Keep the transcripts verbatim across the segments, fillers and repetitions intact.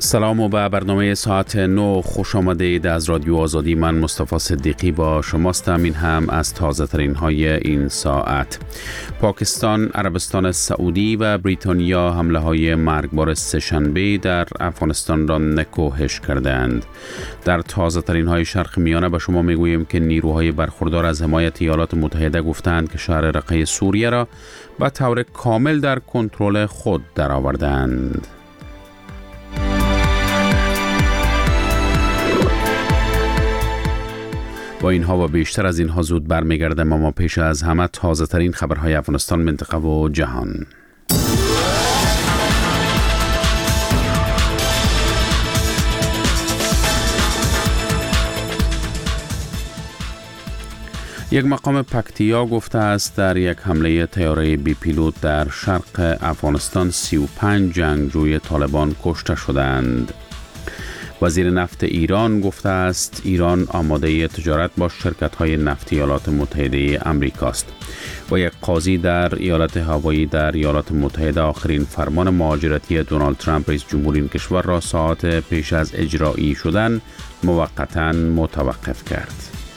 سلام و به برنامه ساعت نه خوش آمدید. از رادیو آزادی من مصطفی صدیقی با شماستم. این هم از تازه ترین های این ساعت. پاکستان، عربستان سعودی و بریتانیا حمله های مرگبار سه‌شنبه در افغانستان را نکوهش کردند. در تازه ترین های شرق میانه به شما میگوییم که نیروهای برخوردار از حمایت ایالات متحده گفتند که شهر رقه سوریه را به طور کامل در کنترل خود درآوردند. با اینها و بیشتر از اینها زود برمیگردم، اما پیش از همه تازه ترین خبرهای افغانستان، منطقه و جهان. یک مقام پکتیا گفته است در یک حمله طیاره بی پیلوت در شرق افغانستان سی و پنج جنگجوی طالبان کشته شدند. وزیر نفت ایران گفته است ایران آماده تجارت با شرکت‌های نفتی ایالات متحده آمریکاست. و یک قاضی در ایالت هاوایی در ایالات متحده آخرین فرمان مهاجرتی دونالد ترامپ رئیس جمهور این کشور را ساعات پیش از اجرایی شدن موقتاً متوقف کرد.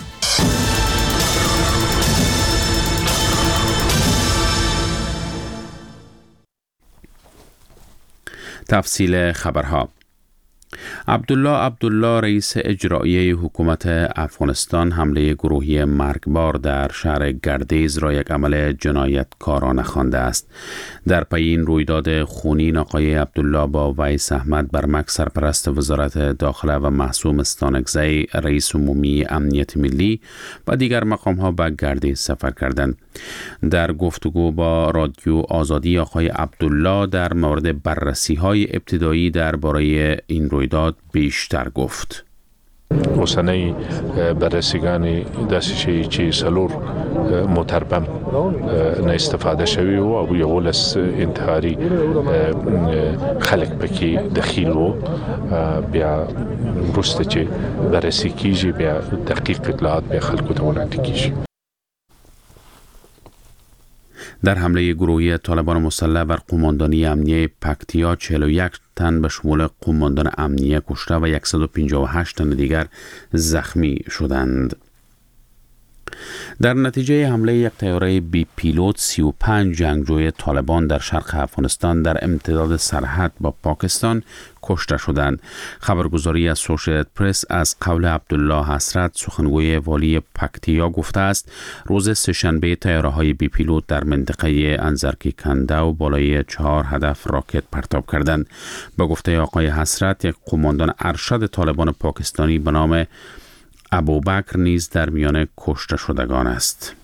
تفصیل خبرها. عبدالله عبدالله رئیس اجرایی حکومت افغانستان حمله گروهی مرگبار در شهر گردیز را یک عمل جنایتکارانه خوانده است. در پی این رویداد خونین آقای عبدالله با ویس احمد برمک سرپرست وزارت داخله و معصوم استانکزی رئیس عمومی امنیت ملی و دیگر مقام ها به گردیز سفر کردند. در گفتگو با رادیو آزادی آقای عبدالله در مورد بررسی های ابتدایی درباره این رویداد بیشتر گفت. اوسنی بررسیگانی دستشی چی سلور متربم نه استفاده شوی و او یول از انتحاری خلق بکی دخیل و بیا رسته چی بررسی کیجی بیا دقیق اطلاعات بیا خلق تولانتی کیجی. در حمله گروهی طالبان مسلح بر قماندانی امنیه پکتیا چهل و یک تن به شمول قماندان امنیه کشته و صد و پنجاه و هشت تن دیگر زخمی شدند. در نتیجه حمله یک طیاره بی پیلوت سی و پنج جنگجوی طالبان در شرق افغانستان در امتداد سرحد با پاکستان کشته شدند. خبرگزاری اسوسییتد پرس از قول عبدالله حسرت سخنگوی والی پکتیا گفته است روز سه‌شنبه طیاره‌های بی پیلوت در منطقه انزرکی کنده و بالای چهار هدف راکت پرتاب کردند. به گفته آقای حسرت یک قماندان ارشد طالبان پاکستانی به نام ابوبکر نیز در میان کشته شدگان است.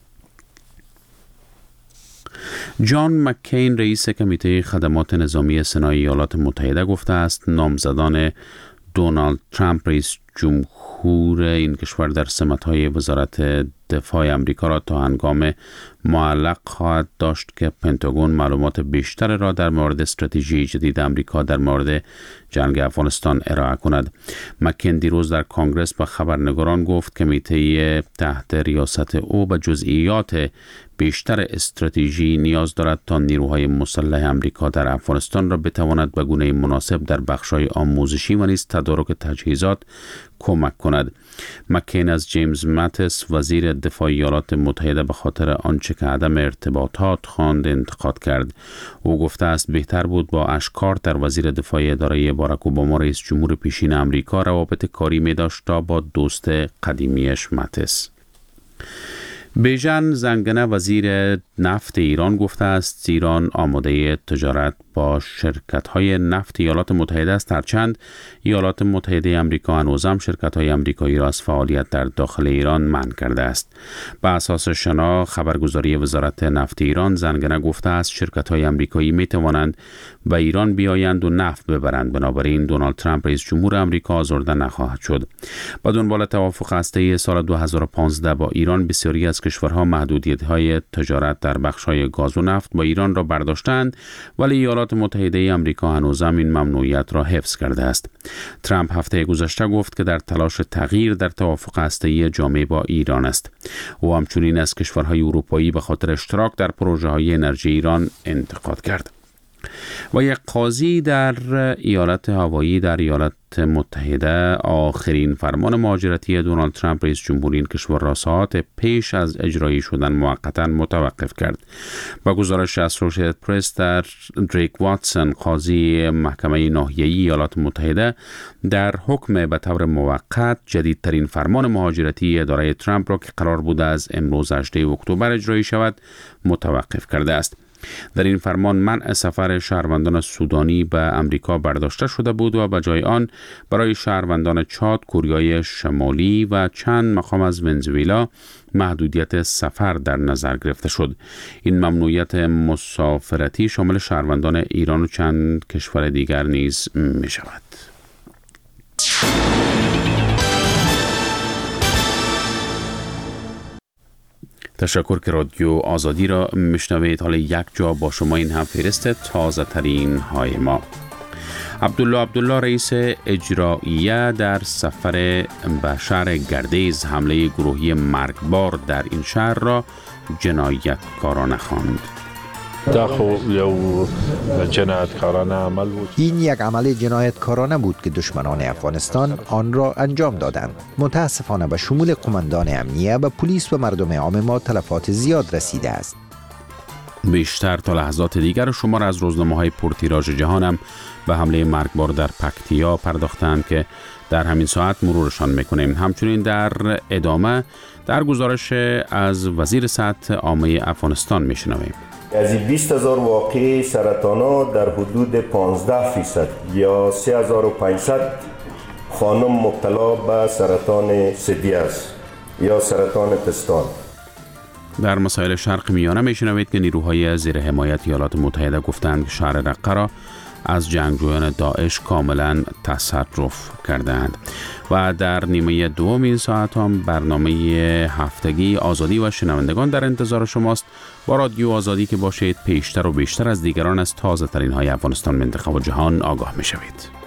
جان مکین رئیس کمیته خدمات نظامی سنای ایالات متحده گفته است نامزدان دونالد ترامپ رئیس جمهور این کشور در سمت‌های وزارت دفاع امریکا را تا هنگام معلق خواهد داشت که پنتاگون معلومات بیشتر را در مورد استراتژی جدید امریکا در مورد جنگ افغانستان ارائه کند. مکین دیروز در کنگرس به خبرنگاران گفت کمیته تحت ریاست او به جزئیات بیشتر استراتژی نیاز دارد تا نیروهای مسلح امریکا در افغانستان را بتواند به گونه مناسب در بخش‌های آموزشی و نیز تدارک تجهیزات کمک کند. مکین از جیمز ماتیس وزیر دفاع ایالات متحده به خاطر آنچه که عدم ارتباطات خواند انتقاد کرد. او گفته است بهتر بود با اشکار در وزیر دفاع اداره باراک اوباما رئیس جمهور پیشین امریکا روابط کاری می داشت تا با دوست قدیمیش ماتیس. بیژن زنگنه وزیر نفت ایران گفته است ایران آماده تجارت با شرکت‌های نفت ایالات متحده است، هرچند ایالات متحده آمریکا هنوزم شرکت‌های آمریکایی را از فعالیت در داخل ایران منع کرده است. به اساس شنا خبرگزاری وزارت نفت ایران زنگنه گفته است شرکت‌های آمریکایی می‌توانند به ایران بیایند و نفت ببرند، بنابراین دونالد ترامپ رئیس جمهور آمریکا آزرده نخواهد شد. با دنبال توافق هسته‌ای سال دو هزار و پانزده با ایران بسیاری از کشورها محدودیت‌های تجارت در بخش‌های گاز و نفت با ایران را برداشتند، ولی ایالات متحده آمریکا هنوزم این ممنوعیت را حفظ کرده است. ترامپ هفته گذشته گفت که در تلاش تغییر در توافق هسته‌ای جامع با ایران است. او همچنین از کشورهای اروپایی به خاطر اشتراک در پروژه‌های انرژی ایران انتقاد کرد. و یک قاضی در ایالت هاوایی در ایالات متحده آخرین فرمان مهاجرتی دونالد ترامپ رئیس جمهوری این کشور را ساعات پیش از اجرایی شدن موقتا متوقف کرد. با گزارش اسوسییتد پرس، در دریک واتسون قاضی محکمه ناحیه‌ای ایالات متحده در حکم به طور موقت جدیدترین فرمان مهاجرتی اداره ترامپ را که قرار بود از امروز هجدهم اکتبر اجرایی شود متوقف کرده است. در این فرمان منع سفر شهروندان سودانی به امریکا برداشته شده بود و به جای آن برای شهروندان چاد، کوریای شمالی و چند مقام از ونزوئلا محدودیت سفر در نظر گرفته شد. این ممنوعیت مسافرتی شامل شهروندان ایران و چند کشور دیگر نیز می شود. تشکر که رادیو آزادی را میشنوید. حالا یک جا با شما این هم فهرست تازه ترین های ما. عبدالله عبدالله رئیس اجراییه در سفر به شهر گردیز حمله گروهی مرگبار در این شهر را جنایتکارانه خواند. دا خو یو جنایتکارانه عمل بود. این یک عمل جنایتکارانه بود که دشمنان افغانستان آن را انجام دادند. متاسفانه به شمول قماندان امنیه و پلیس و مردم عام ما تلفات زیاد رسیده است. بیشتر تا لحظات دیگر شمار از روزنامه‌های پرتیراژ جهانم به حمله مرگبار در پکتیا پرداختند که در همین ساعت مرورشان میکنیم. همچنین در ادامه در گزارش از وزیر صحت عامه افغانستان میشنویم. از بیست هزار واقعه سرطانا در حدود پانزده فیصد یا سه هزار و پانصد خانم مبتلا به سرطان ثدی است یا سرطان پستان. در مسائل شرق میانه میشنوید که نیروهای زیر حمایت ایالات متحده گفتند که شهر رقه را از جنگجویان داعش کاملا تصرف کردند. و در نیمه دوم این ساعت هم برنامه هفتگی آزادی و شنوندگان در انتظار شماست. با رادیو آزادی که باشید پیشتر و بیشتر از دیگران از تازه ترین های افغانستان، منطقه و جهان آگاه می شوید.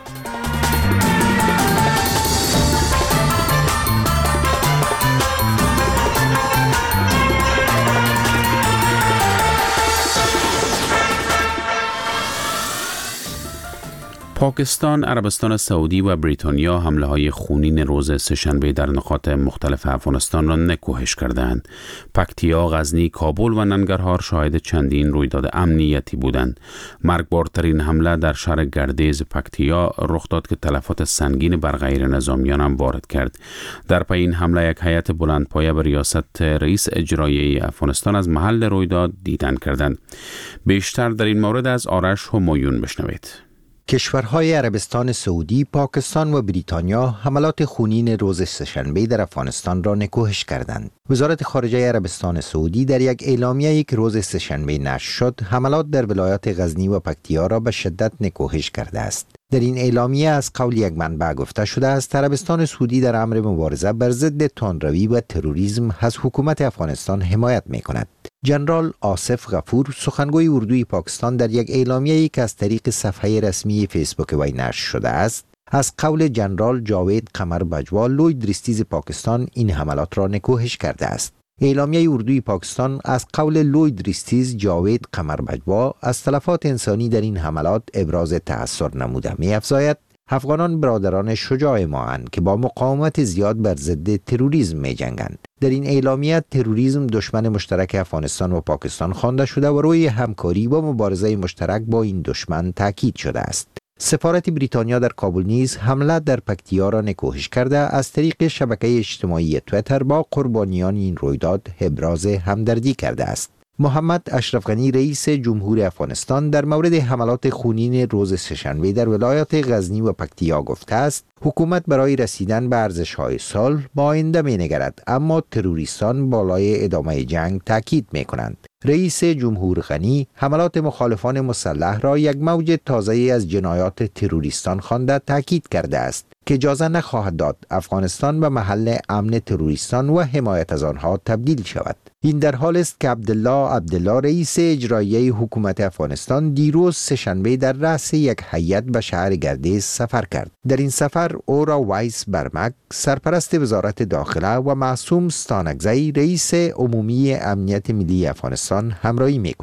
پاکستان، عربستان سعودی و بریتانیا حمله های خونین روز سه‌شنبه در نقاط مختلف افغانستان را نکوهش کردند. پکتیا، غزنی، کابل و ننگرهار شاهد چندین رویداد امنیتی بودند. مرگبارترین حمله در شهر گردیز پکتیا رخ داد که تلفات سنگین بر غیر نظامیان هم وارد کرد. در پی این حمله یک هیئت بلندپایه به ریاست رئیس اجرایی افغانستان از محل رویداد دیدن کردند. بیشتر در این مورد از آرش همایون بشنوید. کشورهای عربستان سعودی، پاکستان و بریتانیا حملات خونین روز سه‌شنبه در افغانستان را نکوهش کردند. وزارت خارجه عربستان سعودی در یک اعلامیه که روز سه‌شنبه نشر شد، حملات در ولایات غزنی و پکتیا را به شدت نکوهش کرده است. در این اعلامیه از قول یک منبع گفته شده است عربستان سعودی در امر مبارزه بر ضد تندروی و تروریسم از حکومت افغانستان حمایت می‌کند. جنرال آصف غفور، سخنگوی اردوی پاکستان، در یک اعلامیه‌ای که از طریق صفحه رسمی فیسبوک وی نشر شده است، از قول جنرال جاوید قمر بجوا، لوید ریستیز پاکستان این حملات را نکوهش کرده است. اعلامیه اردوی پاکستان از قول لوید ریستیز جاوید قمر بجوا از تلفات انسانی در این حملات ابراز تأثر نموده می‌افزاید افغانان برادران شجاع ما اند که با مقاومت زیاد بر ضد تروریسم می‌جنگند. در این اعلامیه تروریسم دشمن مشترک افغانستان و پاکستان خوانده شده و روی همکاری و مبارزه مشترک با این دشمن تاکید شده است. سفارت بریتانیا در کابل نیز حمله در پکتیا را نکوهش کرده از طریق شبکه اجتماعی تویتر با قربانیان این رویداد ابراز همدردی کرده است. محمد اشرف غنی رئیس جمهور افغانستان در مورد حملات خونین روز سه‌شنبه در ولایات غزنی و پکتیا گفته است حکومت برای رسیدن به ارزش‌های صلح به آینده می‌نگرد، اما تروریستان بالای ادامه جنگ تاکید می‌کنند. رئیس جمهور غنی حملات مخالفان مسلح را یک موج تازه از جنایات تروریستان خوانده تاکید کرده است که اجازه نخواهد داد افغانستان به محل امن تروریستان و حمایت از آنها تبدیل شود. این در حال است که عبدالله عبدالله رئیس اجرایی حکومت افغانستان دیروز سه‌شنبه در رأس یک هیئت به شهر گردیز سفر کرد. در این سفر او را وایس برمک، سرپرست وزارت داخله، و معصوم ستانکزی رئیس عمومی امنیت ملی افغانستان همراهی می‌کنند.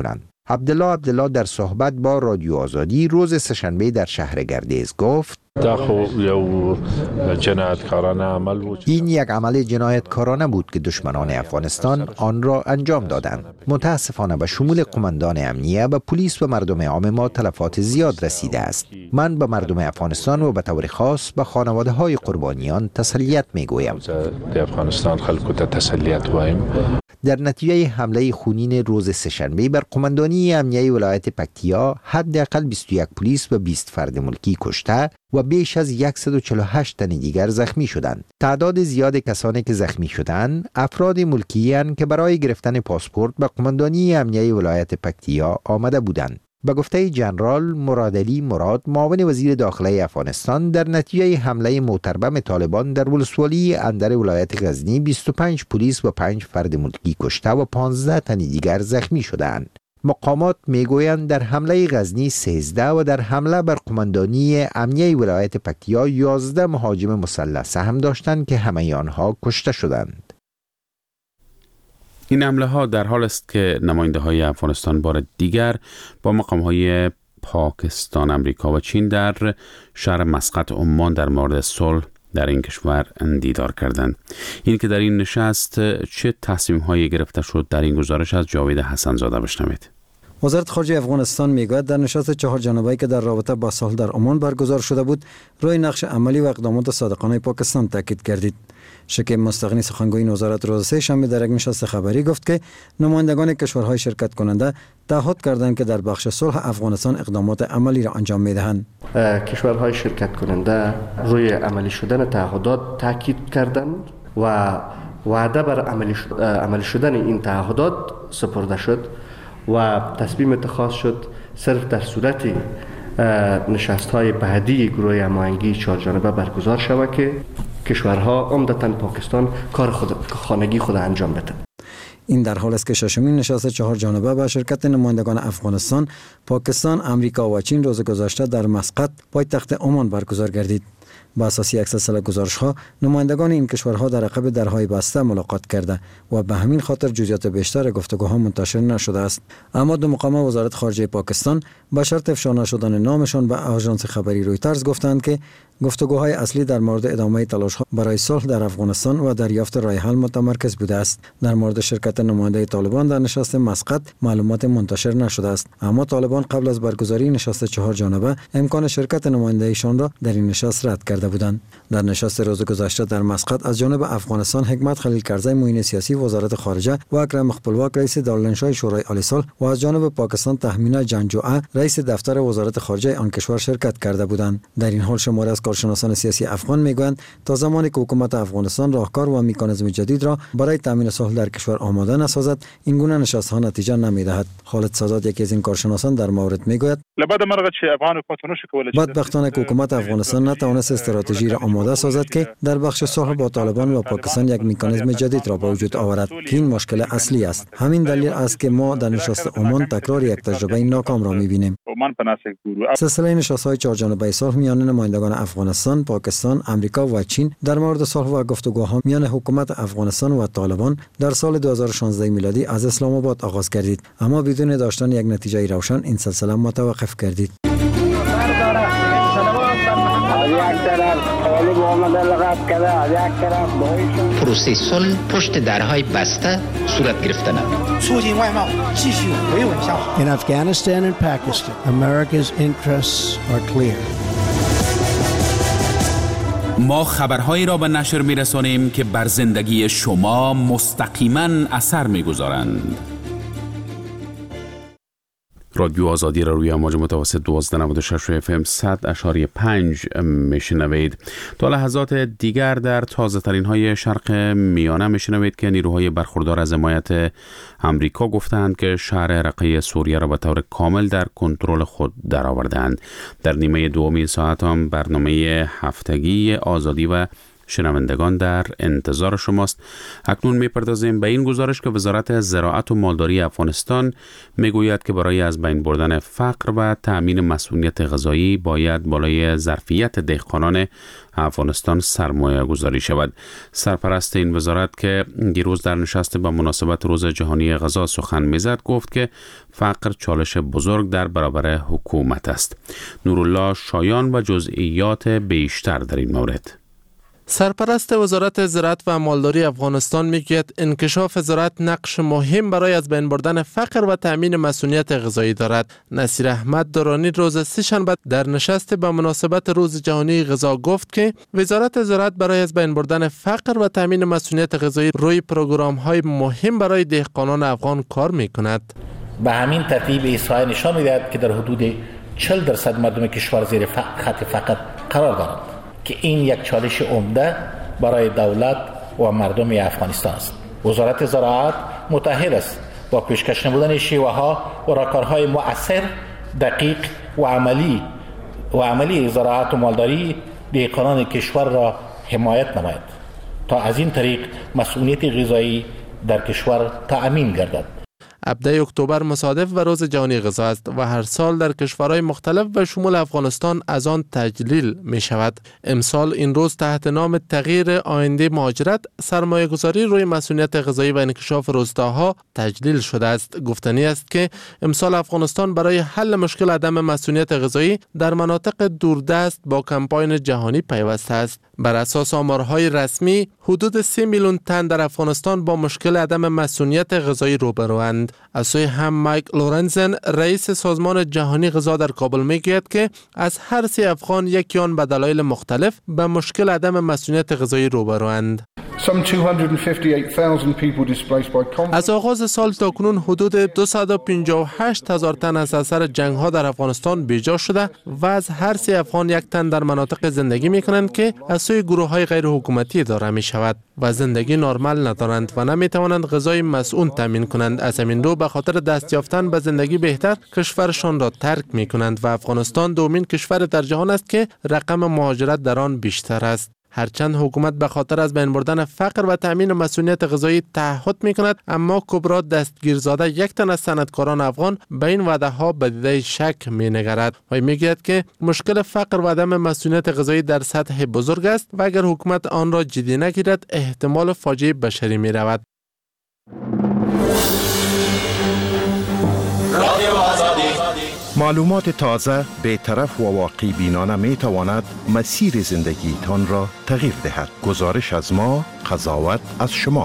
عبدالله عبدالله در صحبت با رادیو آزادی روز سه‌شنبه در شهر گردیز گفت دا خو یو جنایتکارانه عمل بود. این یک عمل جنایتکارانه بود که دشمنان افغانستان آن را انجام دادند. متاسفانه به شمول قماندان امنیه و پلیس و مردم عام ما تلفات زیاد رسیده است. من به مردم افغانستان و به طور خاص به خانواده های قربانیان تسلیت می گویم. در افغانستان خلکو ته تسلیت وایم. در نتیجه حمله خونین روز سه‌شنبه بر قماندانی امنیه ولایت پکتیا حداقل بیست و یک پلیس و بیست فرد ملکی کشته و بیش از صد و چهل و هشت تن دیگر زخمی شدند. تعداد زیاد کسانی که زخمی شدند افراد ملکی اند که برای گرفتن پاسپورت به قماندانی امنیه ولایت پکتیا آمده بودند. به گفته جنرال مرادعلی مراد معاون وزیر داخله افغانستان، در نتیجه حمله موتربم طالبان در ولسوالی اندر ولایت غزنی بیست و پنج پلیس و پنج فرد ملکی کشته و پانزده تن دیگر زخمی شدند. مقامات میگویند در حمله غزنی سیزده و در حمله بر قماندانی امنیه ولایت پکتیا یازده مهاجم مسلح سهم داشتند که همه آنها کشته شدند. این حمله ها در حال است که نماینده های افغانستان بار دیگر با مقام های پاکستان، امریکا و چین در شهر مسقط عمان در مورد صلح در این کشور دیدار کردند. این که در این نشست چه تصمیم هایی گرفته شد، در این گزارش از جاوید حسن زاده بشنوید. وزارت خارجه افغانستان میگوید در نشست چهار جانبه‌ای که در رابطه با صلح در عمان برگزار شده بود، روی نقش عملی و اقدامات صادقانه پاکستان تاکید گردید. شکیب مستغنی سخنگوی وزارت روز سه‌شنبه در یک نشست خبری گفت که نمایندگان کشورهای شرکت کننده تعهد کردند که در بخش صلح افغانستان اقدامات عملی را انجام می‌دهند. کشورهای شرکت کننده روی عملی شدن تعهدات تاکید کردند و وعده بر عملی عملی شدن این تعهدات سپرده شد و تصمیم اتخاذ شد صرف در صورت نشست‌های بعدی گروه هماهنگی چهار جانبه برگزار شود که کشورها عمدتاً پاکستان کار خود خانگی خود انجام بده. این در حال است که ششمین نشست چهار جانبه با شرکت نمایندگان افغانستان، پاکستان، امریکا و چین روز گذشته در مسقط پایتخت عمان برگزار گردید. با اساس یک سلسله گزارش‌ها نمایندگان این کشورها در عقب درهای بسته ملاقات کرده و به همین خاطر جزئیات بیشتر گفتگوها منتشر نشده است. اما دو مقام وزارت خارجه پاکستان با شرط افشا نشدن نامشان به آژانس خبری رویترز گفتند که گفتگوهای اصلی در مورد ادامه تلاش‌ها برای صلح در افغانستان و دریافت راه حل متمرکز بوده است. در مورد شرکت نماینده طالبان در نشست مسقط معلومات منتشر نشده است، اما طالبان قبل از برگزاری نشست چهار جانبه امکان شرکت نماینده‌ایشان را در این نشست رد کرده بودند. در نشست روز گذشته در مسقط از جانب افغانستان حکمت خلیل کرزی معین سیاسی وزارت خارجه و اکرم مخبلواک رئیس دارالانشای شورای عالی صلح و از جانب پاکستان تهمینا جنجوعه رئیس دفتر وزارت خارجه آن کشور شرکت کرده بودند. در این حال شماری از کارشناسان سیاسی افغان میگویند تا زمانی که حکومت افغانستان راهکار و مکانیزم جدید را برای تامین صلح در کشور آماده نسازد، این گونه نشست‌ها نتیجه نمی‌دهد. خالد سادات یکی از این کارشناسان در مورد میگوید بدبختانه که حکومت افغانستان نتوانست استراتژی را آماده سازد که در بخش صلح با طالبان و پاکستان یک مکانیزم جدید را به وجود آورد که این مشکل اصلی است. همین دلیل است که ما در نشست عمان تکرار یک تجربه ناکام را می‌بینیم. سلسله نشست‌های چهار جانبه صلح میان نمایندگان افغانستان، پاکستان، امریکا و چین در مورد صلح و گفتگوها میان حکومت افغانستان و طالبان در سال دو هزار و شانزده میلادی از اسلام آباد آغاز گردید، اما بدون داشتن یک نتیجه روشن این سلسله متوقف گردید. پروسه صلح پشت درهای بسته صورت گرفتن. In Afghanistan and Pakistan, America's interests are clear. ما خبرهایی را به نشر می‌رسانیم که بر زندگی شما مستقیما اثر می‌گذارند. رادیو آزادی را روی امواج متوسط دوازده نود و شش اف ام صد اشاری پنج میشنوید. تا لحظات دیگر در تازه ترین های شرق میانه میشنوید که نیروهای برخوردار از حمایت امریکا گفتند که شهر رقه سوریه را به طور کامل در کنترل خود درآوردند. در نیمه دوم این ساعت هم برنامه هفتگی آزادی و شنوندگان در انتظار شماست. اکنون میپردازیم به این گزارش که وزارت زراعت و مالداری افغانستان میگوید که برای از بین بردن فقر و تأمین مسئولیت غذایی باید بالای ظرفیت دهقانان افغانستان سرمایه گذاری شود. سرپرست این وزارت که دیروز در نشست با مناسبت روز جهانی غذا سخن میزد گفت که فقر چالش بزرگ در برابر حکومت است. نورالله شایان و جزئیات بیشتر در این مورد. سرپرست وزارت زراعت و مالداری افغانستان میگوید انکشاف زراعت نقش مهم برای از بین بردن فقر و تأمین مسئولیت غذایی دارد. نصیر احمد درانی روز سه‌شنبه در نشست به مناسبت روز جهانی غذا گفت که وزارت زراعت برای از بین بردن فقر و تأمین مسئولیت غذایی روی پروگرام‌های مهم برای دهقانان افغان کار میکند. به همین ترتیب ایسای نشان می‌دهد که در حدود چهل درصد مردم کشور زیر خط فقر قرار دارند که این یک چالش عمده برای دولت و مردم افغانستان است. وزارت زراعت متحد است با پیشکش نمودن شیوه‌ها و راهکارهای مؤثر، دقیق و عملی و عملی زراعت و مالداری دهقانان کشور را حمایت نماید تا از این طریق مسئولیت غذایی در کشور تأمین گردد. هفده اکتبر مصادف و روز جهانی غذا است و هر سال در کشورهای مختلف به شمول افغانستان از آن تجلیل می شود. امسال این روز تحت نام تغییر آینده مهاجرت، سرمایه گذاری روی مسئولیت غذایی و انکشاف روستاها تجلیل شده است. گفتنی است که امسال افغانستان برای حل مشکل عدم مسئولیت غذایی در مناطق دوردست با کمپاین جهانی پیوسته است. بر اساس آمارهای رسمی حدود سه میلیون تن در افغانستان با مشکل عدم مسئولیت غذایی روبروند. از سوی هم مایک لورنزن رئیس سازمان جهانی غذا در کابل میگوید که از هر سه افغان یکی آن به دلایل مختلف به مشکل عدم مسئولیت غذایی روبروند. از آغاز سال تا کنون حدود دویست و پنجاه و هشت هزار تن از اثر جنگ ها در افغانستان بیجا شده و از هر سه افغان یک تن در مناطق زندگی می کنند که از سوی گروه های غیر حکومتی اداره می شود و زندگی نرمال ندارند و نمی توانند غذای مسئول تامین کنند. از همین رو به خاطر دست یافتن به زندگی بهتر کشورشان را ترک می کنند و افغانستان دومین کشور در جهان است که رقم مهاجرت در آن بیشتر است. هرچند حکومت به خاطر از بین بردن فقر و تأمین مسئولیت غذایی تعهد می کند، اما کبرا دستگیرزاده یک تن از صنعتکاران افغان به این وعده ها به دیده شک می نگرد و می گوید که مشکل فقر و عدم مسئولیت غذایی در سطح بزرگ است و اگر حکومت آن را جدی نگیرد احتمال فاجعه بشری می رود. معلومات تازه، بی‌طرف و واقعی بینانه می تواند مسیر زندگی تان را تغییر دهد. گزارش از ما، قضاوت از شما.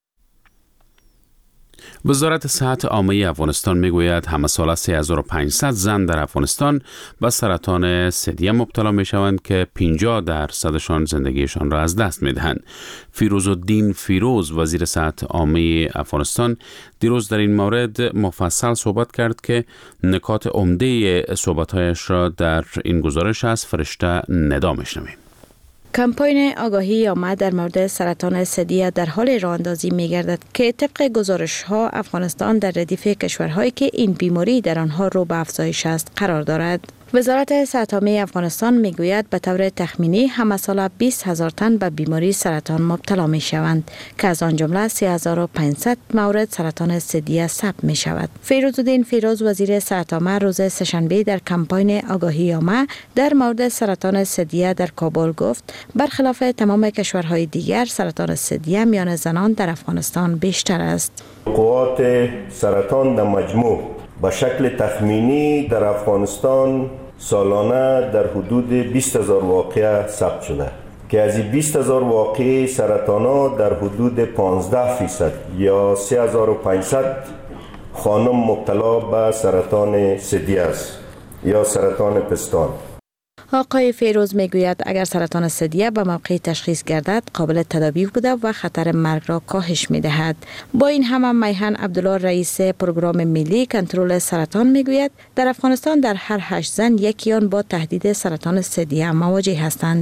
وزارت صحت عامه افغانستان میگوید همه ساله سه هزار و پانصد زن در افغانستان به سرطان ثدیه مبتلا می شوند که پنجاه درصدشان زندگیشان را از دست می دهند. فیروزالدین فیروز وزیر صحت عامه افغانستان دیروز در این مورد مفصل صحبت کرد که نکات عمده صحبت‌هایش را در این گزارش از فرشته ندا می‌شنویم. کمپاین آگاهی عامه در مورد سرطان ثدیه در حال راه اندازی می گردد که طبق گزارش ها افغانستان در ردیف کشورهایی که این بیماری در آنها رو به افزایش است قرار دارد. وزارت صحت عامه افغانستان می گوید به طور تخمینی همه ساله بیست هزار تن به بیماری سرطان مبتلا می شوند که از آن جمله سه هزار و پانصد مورد سرطان ثدیه ثبت می شود. فیروزالدین فیروز وزیر صحت عامه روز سه‌شنبه در کمپاین آگاهی عامه در مورد سرطان ثدیه در کابل گفت برخلاف تمام کشورهای دیگر سرطان ثدیه میان زنان در افغانستان بیشتر است. وقوعات سرطان در مجموع به شکل تخمینی در افغانستان سالانه در حدود بیست هزار واقعه ثبت شده که از این بیست هزار واقعه سرطان‌ها در حدود پانزده فیصد یا سه هزار و پانصد خانم مبتلا به سرطان ثدیه است یا سرطان پستان. آقای فیروز میگوید اگر سرطان ثدیه به موقع تشخیص گردد قابل تداوی بوده و خطر مرگ را کاهش میدهد. با این همه میهن عبدالله رئیس پروگرام ملی کنترل سرطان میگوید در افغانستان در هر هشت زن یکی آن با تهدید سرطان ثدیه مواجه هستند.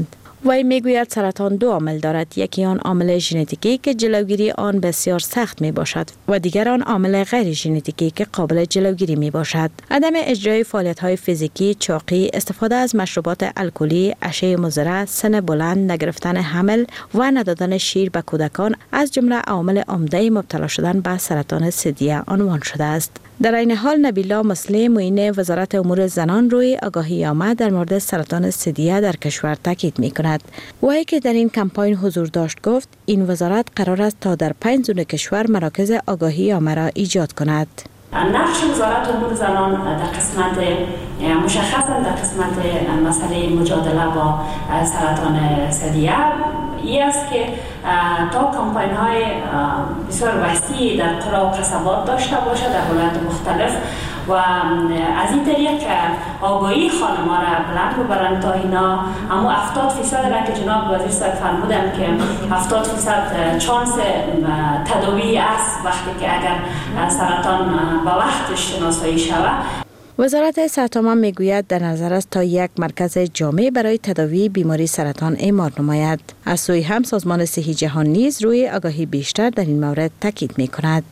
وی میگوید سرطان دو عامل دارد، یکی آن عامل ژنتیکی که جلوگیری آن بسیار سخت می باشد و دیگر آن عامل غیر ژنتیکی که قابل جلوگیری می باشد. عدم اجرای فعالیت‌های فیزیکی، چاقی، استفاده از مشروبات الکلی، اشعه مضر، سن بلند، نگرفتن حمل و ندادن شیر به کودکان از جمله عوامل عمده مبتلا شدن به سرطان ثدیه عنوان شده است. در این حال نبیلا مسلم معین وزارت امور زنان روی آگاهی آمد در مورد سرطان ثدیه در کشور تاکید می کند. وی که در این کمپاین حضور داشت گفت این وزارت قرار است تا در پنج زون کشور مراکز آگاهی آمد را ایجاد کند. نقش وزارت امور زنان در قسمت مشخصا در قسمت مسئله مجادله با سرطان ثدیه این است که تا کمپاین های بسیار وسیعی در قرى و قصبات داشته باشه در ولایات مختلف و از این طریق آگاهی خانم‌ها را بلند ببرند تا اینا همو هفتاد فیصد را که جناب وزیر صاحب فرمودند که هفتاد فیصد چانس تداوی است وقتی که اگر سرطان به وقتش شناسایی شود. وزارت سرطان میگوید در نظر است تا یک مرکز جامع برای تداوی بیماری سرطان اعمار نماید. از سوی هم سازمان صحی جهان نیز روی آگاهی بیشتر در این مورد تاکید می کند.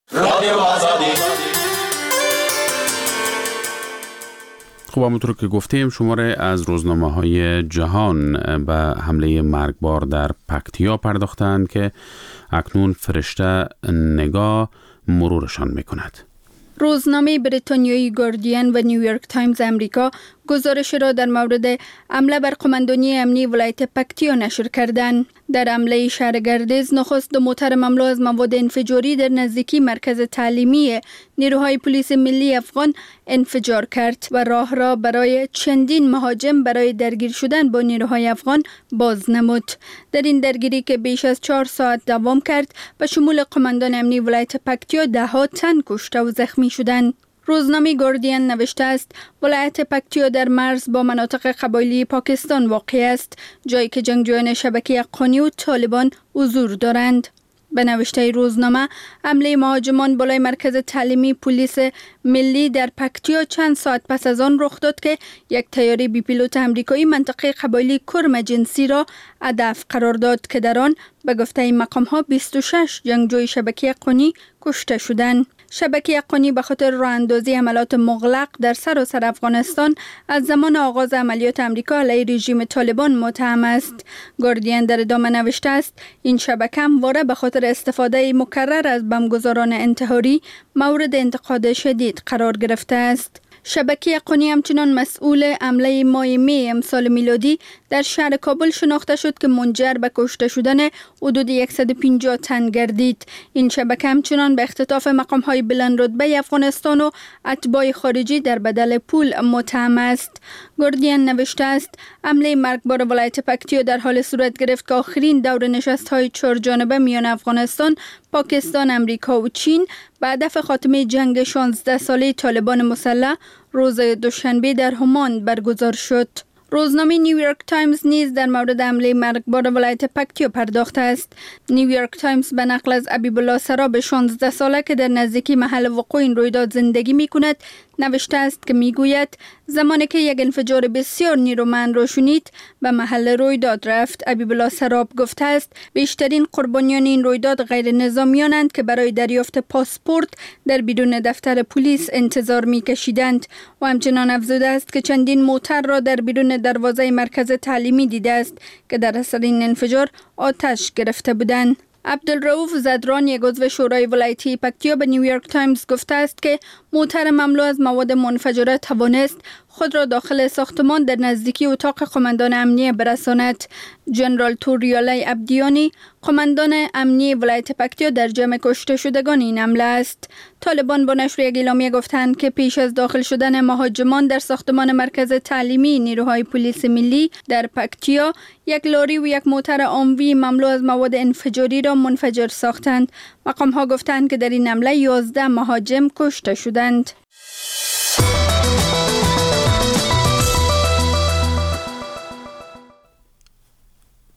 خب همونطور که گفتیم شماره از روزنامه های جهان به حمله مرگبار در پکتیا پرداختند که اکنون فرشته نگاه مرورشان می کند. روزنامه بریتانیایی گاردین و نیویورک تایمز امریکا گزارش را در مورد حمله بر قماندانی امنی ولایت پکتیا نشر کردند. در حمله شهر گردیز نخست دو موتر مملو از مواد انفجاری در نزدیکی مرکز تعلیمی نیروهای پلیس ملی افغان انفجار کرد و راه را برای چندین مهاجم برای درگیر شدن با نیروهای افغان باز نمود. در این درگیری که بیش از چهار ساعت دوام کرد به شمول قماندان امنی ولایت پکتیا ده ها تن کشته و زخمی شدند. روزنامه گاردین نوشته است ولایت پکتیا در مرز با مناطق قبایلی پاکستان واقع است، جایی که جنگجویان شبکه افغانی و طالبان حضور دارند. به نوشته روزنامه حمله مهاجمان بالای مرکز تعلیمی پلیس ملی در پکتیا چند ساعت پس از آن رخ داد که یک طیاره بی پیلوت امریکایی منطقه قبایلی کرم جنسی را هدف قرار داد که در آن به گفته مقام ها بیست و شش جنگجوی شبکه افغانی کشته شدند. شبکه افغانی به خاطر راه اندازی حملات مغلق در سراسر افغانستان از زمان آغاز عملیات امریکا علیه رژیم طالبان متهم است. گاردین در ادامه نوشته است این شبکه همواره به خاطر استفاده مکرر از بمبگذاران انتحاری مورد انتقاد شدید قرار گرفته است. شبکه افغانی همچنان مسئول حمله ماه می امسال میلادی در شهر کابل شناخته شد که منجر به کشته شدن حدود صد و پنجاه تن گردید. این شبکه همچنان به اختطاف مقام‌های بلند رتبه افغانستان و اتباع خارجی در بدل پول متهم است. گاردین نوشته است حمله مرگبار ولایت پکتیا در حال صورت گرفت که آخرین دور نشست‌های چهار جانبه میان افغانستان، پاکستان، امریکا و چین به هدف خاتمه جنگ شانزده ساله طالبان مسلح روز دوشنبه در همان برگزار شد. روزنامه نیویورک تایمز نیز در مورد حمله مرگبار ولایت پکتیا پرداخته است. نیویورک تایمز به نقل از حبیب الله سراب شانزده ساله که در نزدیکی محل وقوع این رویداد زندگی می کند نوشته است که میگوید زمانی که یک انفجار بسیار نیرومند را شنید به محل رویداد رفت. حبیب الله سراب گفته است بیشترین قربانیان این رویداد غیر نظامیانند که برای دریافت پاسپورت در بیرون دفتر پلیس انتظار میکشیدند و همچنان افزوده است که چندین موتر را در بیرون دروازه مرکز تعلیمی دیده است که در اثر این انفجار آتش گرفته بودند. عبدالرؤوف زدران یک عضو شورای ولایتی پکتیا به نیویورک تایمز گفته است که موتر مملو از مواد منفجره توانست خود را داخل ساختمان در نزدیکی اتاق قماندان امنیه برساند. جنرال توریالی عبدیانی قماندان امنیه ولایت پکتیا در جمع کشته شدگان این حمله است. طالبان با نشر یک اعلامیه گفتند که پیش از داخل شدن مهاجمان در ساختمان مرکز تعلیمی نیروهای پلیس ملی در پکتیا یک لاری و یک موتر عاموی مملو از مواد انفجاری را منفجر ساختند. مقام ها گفتند که در این حمله یازده مهاجم کشته شدند.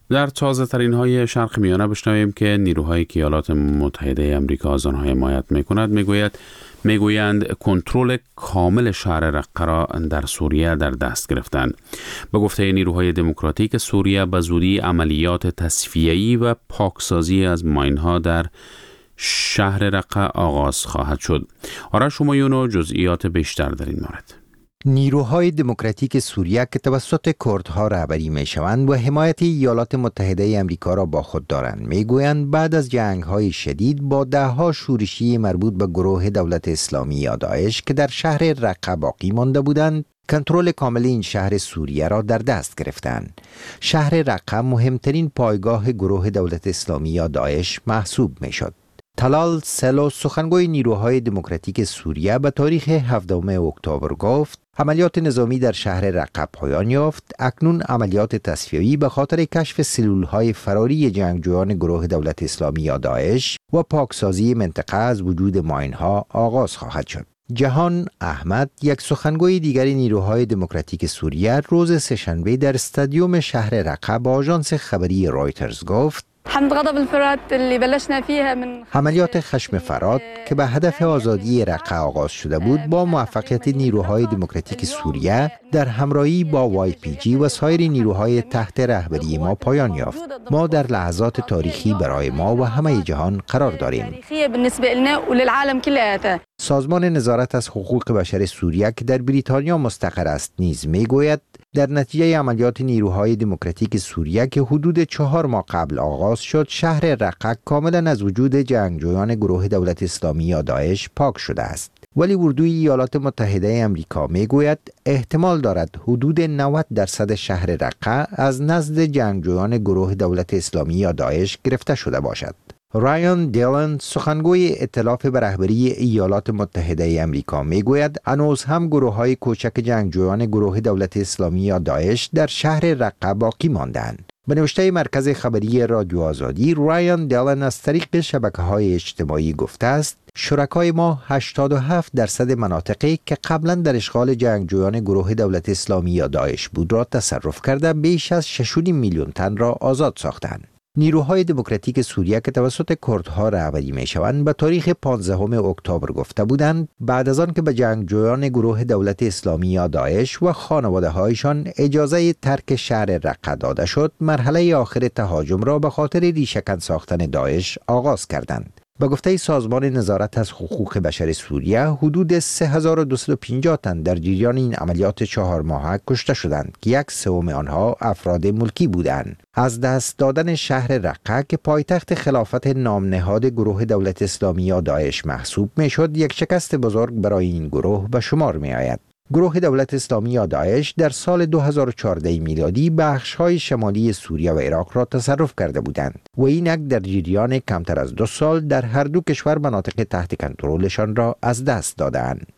در تازه ترین های شرق میانه بشنویم که نیروهای ایالات متحده آمریکا از آنها حمایت میکند. میگوید میگویند کنترل کامل شهر رقه را در سوریه در دست گرفتند. به گفته نیروهای دموکراتیک سوریه به زودی عملیات تصفیه‌ای و پاکسازی از ماین‌ها در شهر رقه آغاز خواهد شد. آرش همایون جزئیات بیشتر در این مورد. نیروهای دموکراتیک سوریه که توسط کردها رهبری میشوند و حمایت ایالات متحده آمریکا را با خود دارند، میگویند بعد از جنگ‌های شدید با ده‌ها شورشی مربوط به گروه دولت اسلامی یا داعش که در شهر رقه باقی مانده بودند، کنترل کامل این شهر سوریه را در دست گرفتند. شهر رقه مهمترین پایگاه گروه دولت اسلامی یا داعش محسوب میشد. طلال سلو سخنگوی نیروهای دموکراتیک سوریه به تاریخ هفدهم اکتبر گفت عملیات نظامی در شهر رقه پایان یافت. اکنون عملیات تصفیه‌ای به خاطر کشف سلول‌های فراری جنگجویان گروه دولت اسلامی یا داعش و پاکسازی منطقه از وجود ماین‌ها آغاز خواهد شد. جهان احمد، یک سخنگوی دیگر نیروهای دموکراتیک سوریه، روز سه‌شنبه در استادیوم شهر رقه با آژانس خبری رایترز گفت حمد غضب الفرات اللي بلشنا فيها من عملیات خشم فرات که به هدف آزادی رقه آغاز شده بود با موفقیت نیروهای دموکراتیک سوریه در همراهی با وای پی جی و سایر نیروهای تحت رهبری ما پایان یافت. ما در لحظات تاریخی برای ما و همه جهان قرار داریم. بالنسبه لنا وللعالم كله. سازمان نظارت از حقوق بشر سوریه که در بریتانیا مستقر است نیز میگوید در نتیجه عملیات نیروهای دموکراتیک سوریه که حدود چهار ماه قبل آغاز شد، شهر رقه کاملا از وجود جنگجویان گروه دولت اسلامی یا داعش پاک شده است. ولی اردوی ایالات متحده آمریکا میگوید احتمال دارد حدود نود درصد شهر رقه از نزد جنگجویان گروه دولت اسلامی یا داعش گرفته شده باشد. رایان دیلن، سخنگوی ائتلاف به رهبری ایالات متحده آمریکا، میگوید هنوز هم گروه‌های کوچک جنگجویان گروه دولت اسلامی یا داعش در شهر رقه باقی ماندند. به نوشته مرکز خبری رادیو آزادی، رایان دیلن از طریق شبکه‌های اجتماعی گفته است شرکای ما هشتاد و هفت درصد مناطقی که قبلا در اشغال جنگجویان گروه دولت اسلامی یا داعش بود را تصرف کرده بیش از شش و نیم میلیون تن را آزاد ساختند. نیروهای دموکراتیک سوریه که توسط کردها رهبری میشوند به تاریخ پانزدهم اکتبر گفته بودند بعد از آن که به جنگجویان گروه دولت اسلامی یا داعش و خانواده هایشان اجازه ترک شهر رقه داده شد، مرحله آخر تهاجم را به خاطر ریشه‌کن ساختن داعش آغاز کردند. به گفته سازمان نظارت از حقوق بشر سوریه، حدود سه هزار و دویست و پنجاه تن در جریان این عملیات چهار ماهه کشته شدند که یک سوم آنها افراد ملکی بودند. از دست دادن شهر رقه که پایتخت خلافت نامنهاد گروه دولت اسلامی یا داعش محسوب میشد، یک شکست بزرگ برای این گروه به شمار می آید. گروه دولت اسلامی یا داعش در سال دو هزار و چهارده میلادی بخش‌های شمالی سوریه و عراق را تصرف کرده بودند و اینک در جریان کمتر از دو سال در هر دو کشور مناطق تحت کنترلشان را از دست دادند.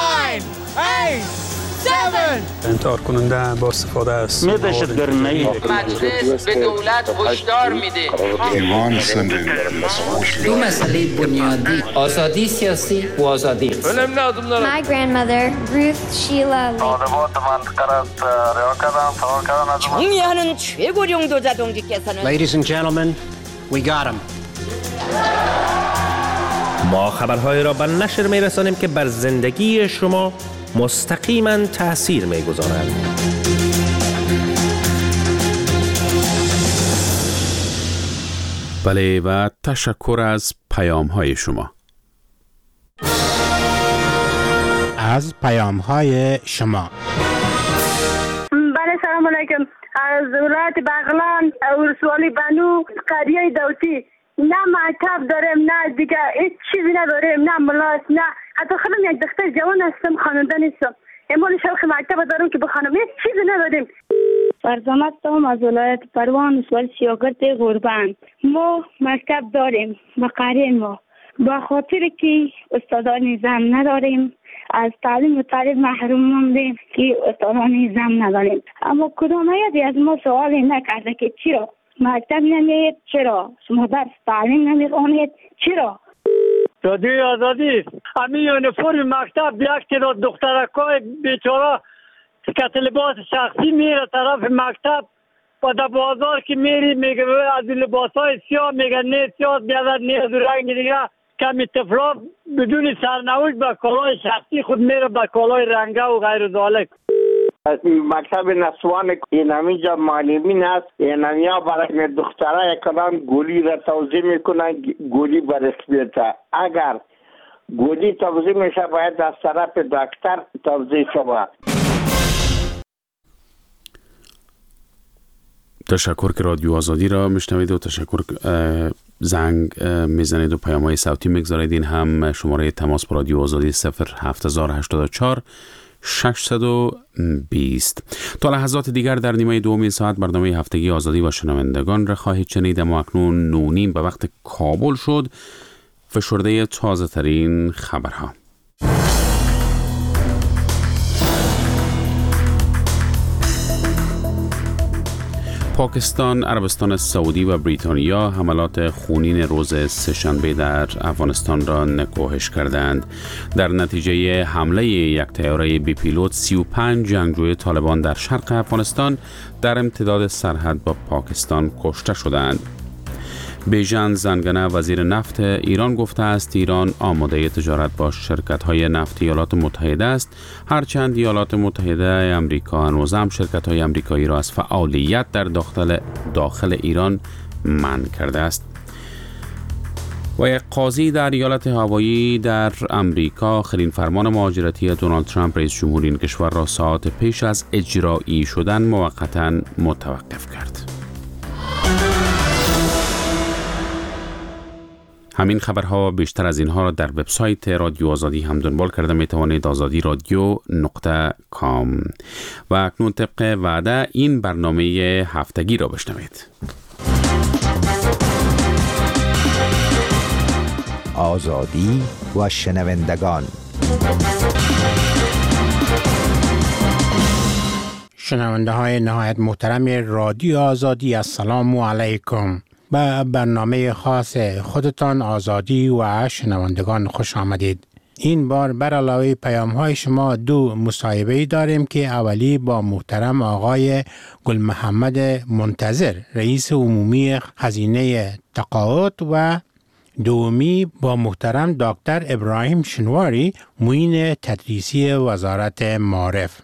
انتحار کننده با استفاده از دهشتگرانه مجلس به دولت هشدار میده ایوان سنده دو مسئله بنیادی آزادی سیاسی و آزادی اقتصادی. My grandmother Ruth Sheila 총리하는 최고령 도자동지께서는 Ladies and gentlemen, we got him. ما خبرهای را به نشر میرسانیم که بر زندگی شما مستقیما تأثیر میگذارند. بله و تشکر از پیام های شما. از پیام های شما. بله سلام علیکم. از ولایت بغلان ولسوالی بنو قریه دوتی. نه مکتب داریم، نه دیگه هیچ چیزی نداریم، نه ملاس، نه حتی خودم یک دختر جوان هستم، خواننده نیستم. امال شوق مکتب دارم که بخوانم، هیچ چیزی نداریم. فرزانت هم از ولایت پروان ولسوالی سیاگرد غربند. ما مکتب داریم و قریه ما با خاطر که استادان زن نداریم از تعلیم و تعلیم محروم موندیم که استادان زن نداریم. اما کدام یکی از ما سوالی نکرده که چرا مکتب نمیرید، چرا شما درس تعلیم نمیخوانید، چرا؟ رادیو آزادی همین یونیفرم مکتب یک تعداد دخترکای بیچاره که لباس شخصی میره طرف مکتب و در بازار که میری میگه از لباسای سیاه میگه نه سیاه بیادر نه از رنگ دیگه. کمی طفلا بدون سرنوشت به کالای شخصی خود میره به کالای رنگه و غیر ذالک. مکتب نسوان اینجا معلمین است. اینجا برای دختره کدام گولی را توضیح میکنن، گولی برسپیتا. اگر گولی توضیح میشه باید از طرف دکتر توضیح شود. تشکر که رادیو آزادی را میشنوید و تشکر زنگ میزنید و پیام‌های صوتی میگذارید. این هم شماره تماس با رادیو آزادی صفر هفت هزار هشتاد و چهار ششصد و بیست. تا لحظات دیگر در نیمه دوم ساعت برنامه هفتگی آزادی و شنوندگان را خواهید شنید. اما اکنون نونیم به وقت کابل شد. فشرده تازه ترین خبرها. پاکستان، عربستان سعودی و بریتانیا حملات خونین روز سه‌شنبه در افغانستان را نکوهش کردند. در نتیجه حمله یک طیاره بی پیلوت، سی و پنج جنگجوی طالبان در شرق افغانستان در امتداد سرحد با پاکستان کشته شدند. بیژن زنگنه وزیر نفت ایران گفته است ایران آماده تجارت با شرکت‌های نفتی ایالات متحده است، هرچند ایالات متحده آمریکا هنوز هم شرکت‌های آمریکایی را از فعالیت در داخل داخل ایران منع کرده است. و یک قاضی در ایالت هاوایی در امریکا آخرین فرمان مهاجرتی دونالد ترامپ رئیس جمهور این کشور را ساعات پیش از اجرایی شدن موقتاً متوقف کرد. همین خبرها بیشتر از اینها را در وبسایت رادیو آزادی هم دنبال کرده می توانید آزادی رادیو نقطه کام. و اکنون طبق وعده این برنامه هفتگی را بشنوید. آزادی و شنوندگان. شنونده های نهایت محترم رادیو آزادی، السلام علیکم. به برنامه خاص خودتان آزادی و شنوندگان خوش آمدید. این بار بر علاوه پیام های شما دو مصاحبه داریم که اولی با محترم آقای گل محمد منتظر رئیس عمومی خزینه تقاعد و دومی با محترم دکتر ابراهیم شنواری معین تدریسی وزارت معارف.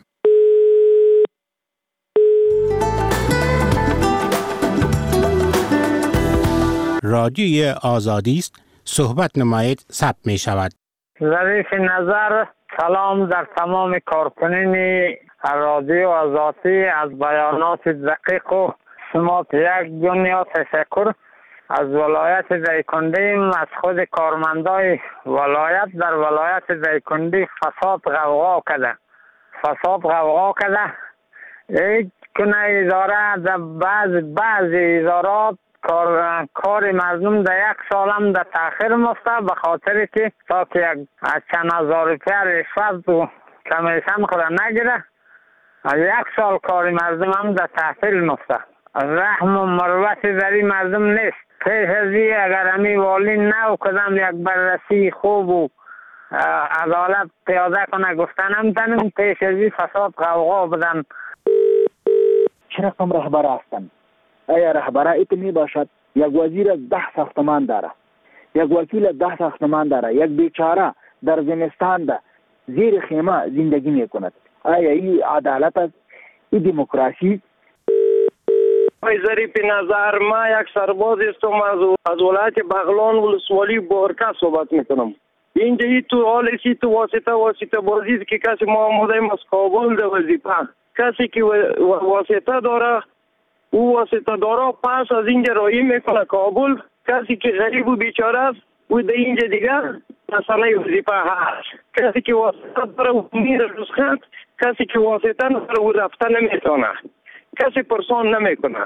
رادیوی آزادی است، صحبت نمایید، ثبت می شود. ظریف نظر سلام در تمام کارکنین رادیو آزادی. از بیانات دقیق و شما یک دنیا تشکر. از ولایت دایکنډی، از خود کارمندای ولایت در ولایت دایکنډی فساد غوغا کرده فساد غوغا کرده یک کنه اداره در بعض بعض ادارات کار کار مردم در یک سال هم در تاخیر مفته، به خاطر که تا که یک چند هزار روپیه رشوت و کمیشن خود نگیره یک سال کار مردم هم در تحصیل مفته. رحم و مروت در این مردم نیست. پیش از این اگر همی والی نو کدام یک بررسی خوب و عدالت پیاده کنه گفتن هم تنم پیش از این فساد غوغا بدن. چه رقم رهبر هستن؟ آیا رهبر ایت می باشد؟ یک وزیر ده ساختمان داره، یک وکیل ده ساختمان داره، یک بیچاره در زمستان ده زیر خیمه زندگی می کند. آیا این عدالت است؟ این دموکراسی؟ آقای ظریف نظر، ما یک سرباز هستم از از ولایت بغلان ولسوالی بورکا صحبت میکنم. اینجا ای تو حال سی تو واسطه واسطه بازی که کسی ما آماده از کابل ده وظیفه، کسی که واسطه داره او واسطه داره پس از اینجا راهی میکنه کابل. کسی که غریب و بیچاره است او در اینجا دیگر مسئله وظیفه هست. کسی که واسطه داره او میره رسخت، کسی که واسطه نداره او رفته نمیتونه، کسی پرسان نمیکنه.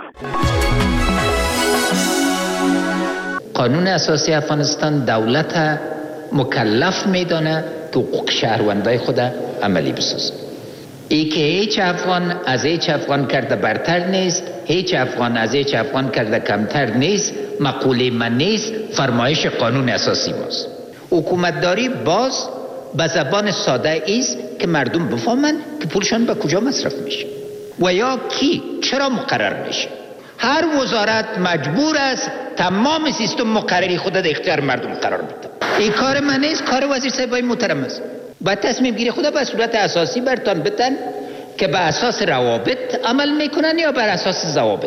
قانون اساسی افغانستان دولت مکلف میدانه که حقوق شهروندای خود عملی بسازه. ای که هیچ افغان از هیچ افغان کرده برتر نیست، هیچ افغان از هیچ افغان کرده کمتر نیست، مقوله من نیست، فرمایش قانون اساسی ماست. حکومتداری باز به زبان ساده است که مردم بفهمن که پولشان به کجا مصرف میشه و یا کی چرا مقرر میشه. هر وزارت مجبور است تمام سیستم مقرری خود در اختیار مردم قرار بده. این کار من نیست، کار وزیر صاحب محترم است. باید تصمیم گیری خود به صورت اساسی برتان بتن که به اساس روابط عمل میکنن یا بر اساس ضوابط.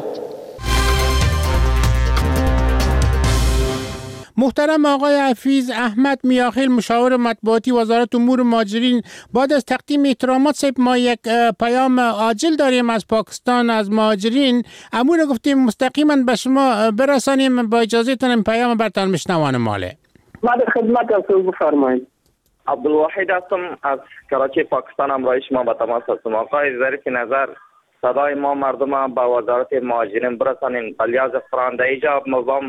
محترم آقای حفیظ احمد میاخیل مشاور مطبوعاتی وزارت امور مهاجرین، بعد از تقدیم احترامات صاحب ما یک پیام عاجل داریم از پاکستان از مهاجرین. امور گفتیم مستقیما به شما برسانیم، با اجازهتون این پیام برتان مشنوان ماله. ما در خدمت هستم، بفرمایید. عبدالواحد هستم از کراچی پاکستان. امروز شما با تماس هستم. آقای ظریف نظر صدای ما مردم با وزارت مهاجرین برسانیم. بلیاز قرآن در اینجا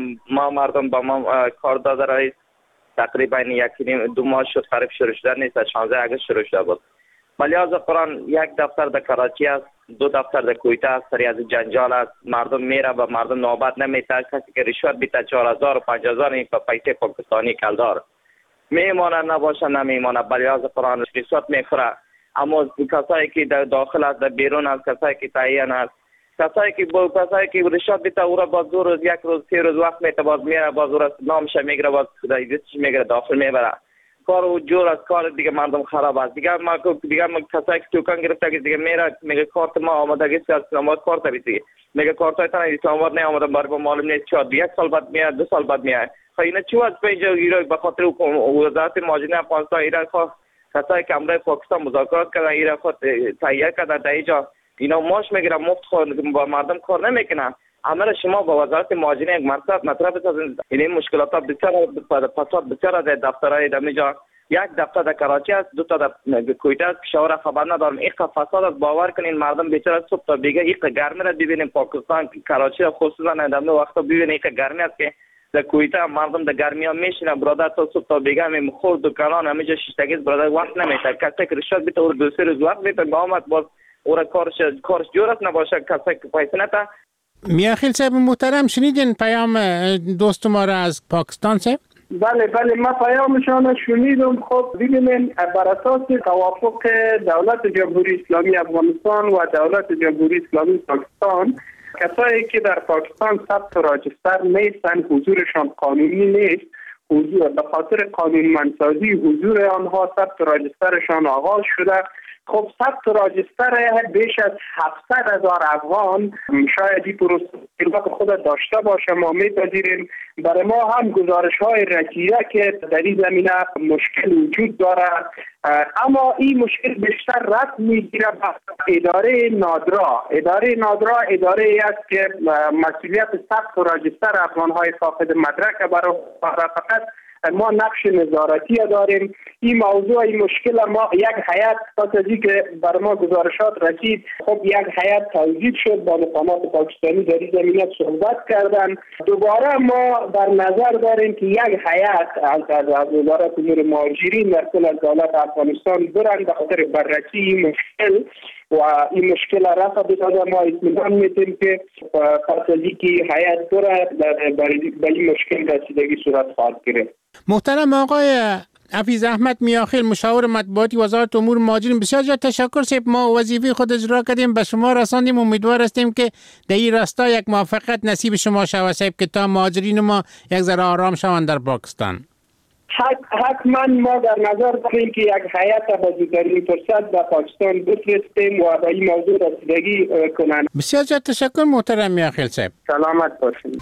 ما مردم با ما کار داده رئیس تقریبا یکی دو ماه شد قریب شروع شده نیست، شانزده اگست شروع شده بود. بلیاز قرآن یک دفتر در کراچی است، دو دفتر در کویته است. سری از جنجال است، مردم میره و مردم نوبت نمیته. کسی که رشوت بیته چهار هزار و پنج هزار این پیسه پاکستانی کلدار میمانه، نباشه نمیمانه. بلیاز قرآن رشوت میخوره. اما کسایی که در داخل است در بیرون است، کسایی که تعیین است، کسایی که با کسایی که رشوت بیته او را باز دو روز یک روز سه روز وقت میته، باز میره باز او را نامش میگیره، باز دستش میگیره داخل میبره. کار و جور از کار دیگه مردم خراب است. دیگه ما دیگه ما کسایی که توکان گرفته که دیگه میره میگه کارت ما آمادگی است، اسلام آباد کارت بیتی میگه کارت تن اسلام آباد نه آماده، برای ما معلوم نیست چه یک سال بعد میاد دو سال بعد میاد. خب اینا چی واسه اینجا گیرای به خاطر وزارت مهاجرین افغانستان ایران خو کسایی که امروز پاکستان مذاکرات کردن ایران خود تهیه کردن در اینجا اینا ماش میگیرن مفت خود با مردم کار نمیکنن. عمل شما با وزارت مهاجرین یک مرتبه مطرح بسازید. این مشکلات بسیار فساد بسیار در دفترهای در اینجا. یک دفتر در کراچی است، دو تا در کویته است، پشاور خبر ندارم. این فساد است، باور کنین مردم بیچاره صبح تا بیگه این گرمی را ببینیم پاکستان کراچی خصوصا در اون وقتا ببینید این گرمی است که در کویته مردم در گرمی ها میشینن. برادر تا صبح تا بیگه می خورد دکانان همینجا شیشتگیز برادر وقت نمیشه. کسی که رشوت بیته او دو سه روز وقت بیته قامت باز او را کارش کارش جور است نباشه. کسی که پیسه نتا. میاخیل صاحب محترم شنیدین پیام دوست ما را از پاکستان صاحب؟ بله بله ما پیامشان شنیدم. خب ببینید بر اساس توافق دولت جمهوری اسلامی افغانستان و دولت جمهوری اسلامی پاکستان، کسایی که در پاکستان ثبت راجستر نیستن حضورشان قانونی نیست. حضور به خاطر قانونمندسازی حضور آنها ثبت راجسترشان آغاز شده. خب ثبت راجستر بیش از هفتصد هزار افغان شاید این پروسه خود داشته باشه، ما میپذیریم. برای ما هم گزارش های رکیه که در این زمینه مشکل وجود داره، اما این مشکل بیشتر رد میگیره به اداره نادرا. اداره نادرا اداره است که مسئولیت ثبت راجستر افغان های فاقد مدرک برای فقط ما نقش نظارتی داریم. این موضوع این مشکل ما یک هیئت پس از اینکه بر ما گزارشات رسید، خب یک هیئت توزیع شد با مقامات پاکستانی در این زمینه صحبت کردن. دوباره ما در نظر داریم که یک هیئت از وزارت امور مهاجرین در کل دولت افغانستان برند به خاطر بررسی این مشکل و این مشکل رفع بسازه. ما اطمینان میدیم که پس از اینکه هیئت برند به این مشکل رسیدگی صورت خواهد گرفت. محترم آقای حفیظ احمد میاخیل مشاور مطبوعاتی وزارت امور مهاجرین، بسیار زیاد تشکر صاحب. ما وظیفه خود اجرا کردیم، به شما رساندیم. امیدوار هستیم که در این راستا یک موفقیت نصیب شما شود صاحب که تا مهاجرین ما یک ذره آرام شوند در پاکستان. حتما ما در نظر داریم که یک هیئت با زودترین فرصت به پاکستان بفرستیم و به این موضوع رسیدگی کنند. بسیار زیاد تشکر محترم میاخیل صاحب. سلامت باشید.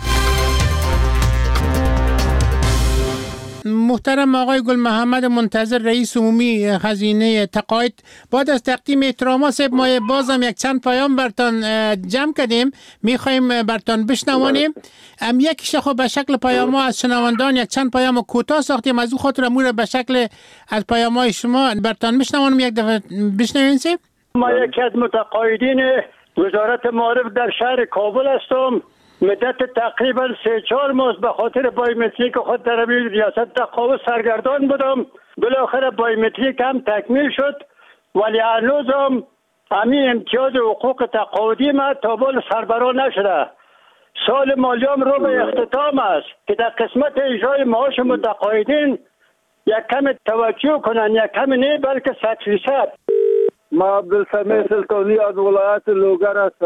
محترم آقای گل محمد منتظر رئیس عمومی خزینه تقاعد، بعد از تقدیم احترامات صاحب ما بازم یک چند پیام برتان جمع کردیم، میخوایم برتان بشنوانیم. ام یکیش خب به شکل پیام از شنوندان یک چند پیام کوتاه ساختیم، از او خاطر امور به شکل از پیام های شما برتان بشنوانیم. یک دفعه بشنوین صاحب. ما یکی از متقاعدین وزارت معارف در شهر کابل هستم. مدت تقریبا سه چهار ماه به خاطر بایومتریک خود در ریاست تقاعد سرگردان بودم. بالاخره بایومتریک هم تکمیل شد، ولی هنوزم همین امتیاز حقوق تقاعدی ما تا بال سربرا نشده. سال مالیام رو به اختتام است که در قسمت اجرای معاش متقاعدین یک کم توجه کنن، یک کم نه بلکه صد فیصد. ما عبدالسمیع سلطانی از ولایت لوگر هستم.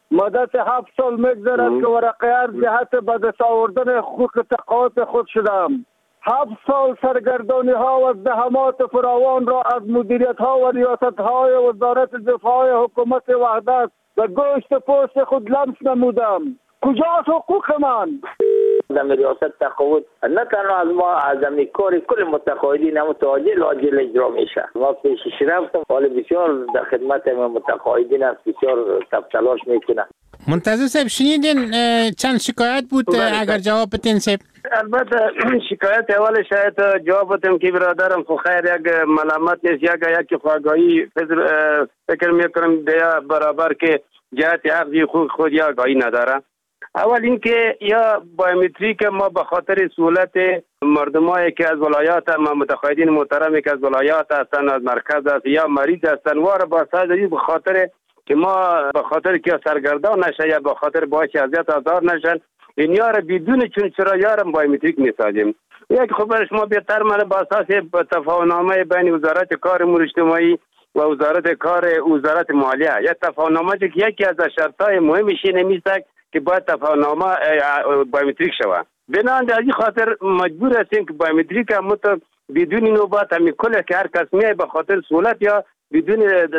مدت هفت سال میگذرد که ورقه ارز جهت به دست آوردن حقوق تقاعد خود شدم. هفت سال سرگردانی ها و زحمات فراوان را از مدیریت ها و ریاست های وزارت دفاع حکومت وحدت و گوشت پوست خود لمس نمودم. کجاست حقوق من؟ در ریاست تقاعد نه تنها از ما از زمین کاری کل متقاعدین هم متعاجل عاجل اجرا میشه. ما پیشش رفتم، حال بسیار در خدمت متقاعدین است، بسیار تلاش میکنه. منتظر صاحب شنیدین چند شکایت بود؟ اگر جواب بتین صاحب. البته شکایت اول شاید جواب بدم که برادرم خو خیر یک ملامت نیست، یک یک خواهگاهی فکر میکنم بیا برابر که جهت حقی خود خود یا آگاهی نداره. اول اینکه یا بایومتریک ما به خاطر سهولت مردمایی که از ولایات ما متقاعدین محترمی که از ولایات هستند، از مرکز است یا مریض هستند، واره با سازی به خاطر که ما به خاطر که سرگردان نشه یا به خاطر باعث اذیت آزار نشن این یار بدون چون چرا یارم بایومتریک میسازیم. یک خبرش ما بهتر من با اساس تفاهمنامه بین وزارت کار امور اجتماعی و وزارت کار وزارت مالیه یا تفاهمنامه که یکی از شرطای مهمش نمیشه که باید تفاهمنامه بایومتریک شود. بنابراین از این خاطر مجبور هستیم که بایومتریک هم بدون نوبت همین کل که هر کس میای به خاطر سهولت یا بدون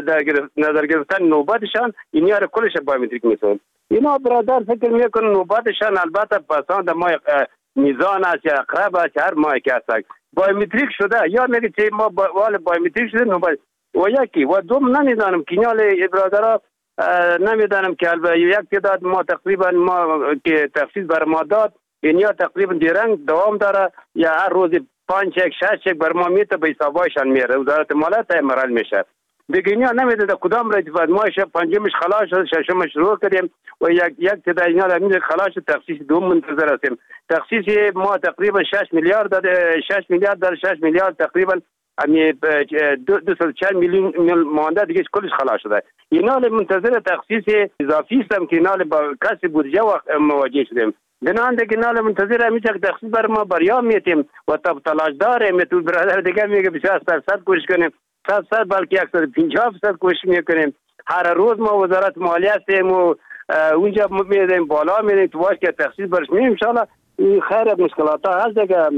نظر گرفتن نوبتشان این یار کلش بایومتریک میسازیم. اینا برادر فکر میکنن نوبتشان البته پسند ما میزان است یا اقرب است هر ماه که هست بایومتریک شده یا میگه چه ما وال بایومتریک شده نوبت و یکی و دوم نمیدانم کینال برادرها نمیدانم که البته یک تعداد ما تقریبا ما که تخصیص بر ما داد این یا تقریبا دیرنگ دوام داره یا هر روز پنج یک شش یک بر ما میته به حسابایشان میره وزارت مالیات مرال میشه دیگه نه نمیده کدام رای فرمایش پنجمش خلاص شد ششمش شروع کردیم و یک یک تعداد اینا همین خلاص تخصیص دوم منتظر هستیم. تخصیص ما تقریبا شش میلیارد داده شش میلیارد در شش میلیارد تقریبا امی دویست و چهل میلیون مانده دیگه کلش خلاص شده. اینا منتظر تخصیص اضافی هستم که اینا با کسب بودجه و مواجه شدیم. بنابراین دیگه اینا منتظر همیشه که تخصیص بر ما بریا میتیم و تب تلاش داریم. تو برادر دیگه میگه بسیار درصد کوشش کنیم صد صد بلکه صد و پنجاه درصد کوشش میکنیم. هر روز ما وزارت مالیه هستیم و اونجا میدیم بالا میدیم تو باش که تخصیص برش میدیم ان شاء الله این خیر مشکلات ها هست دیگه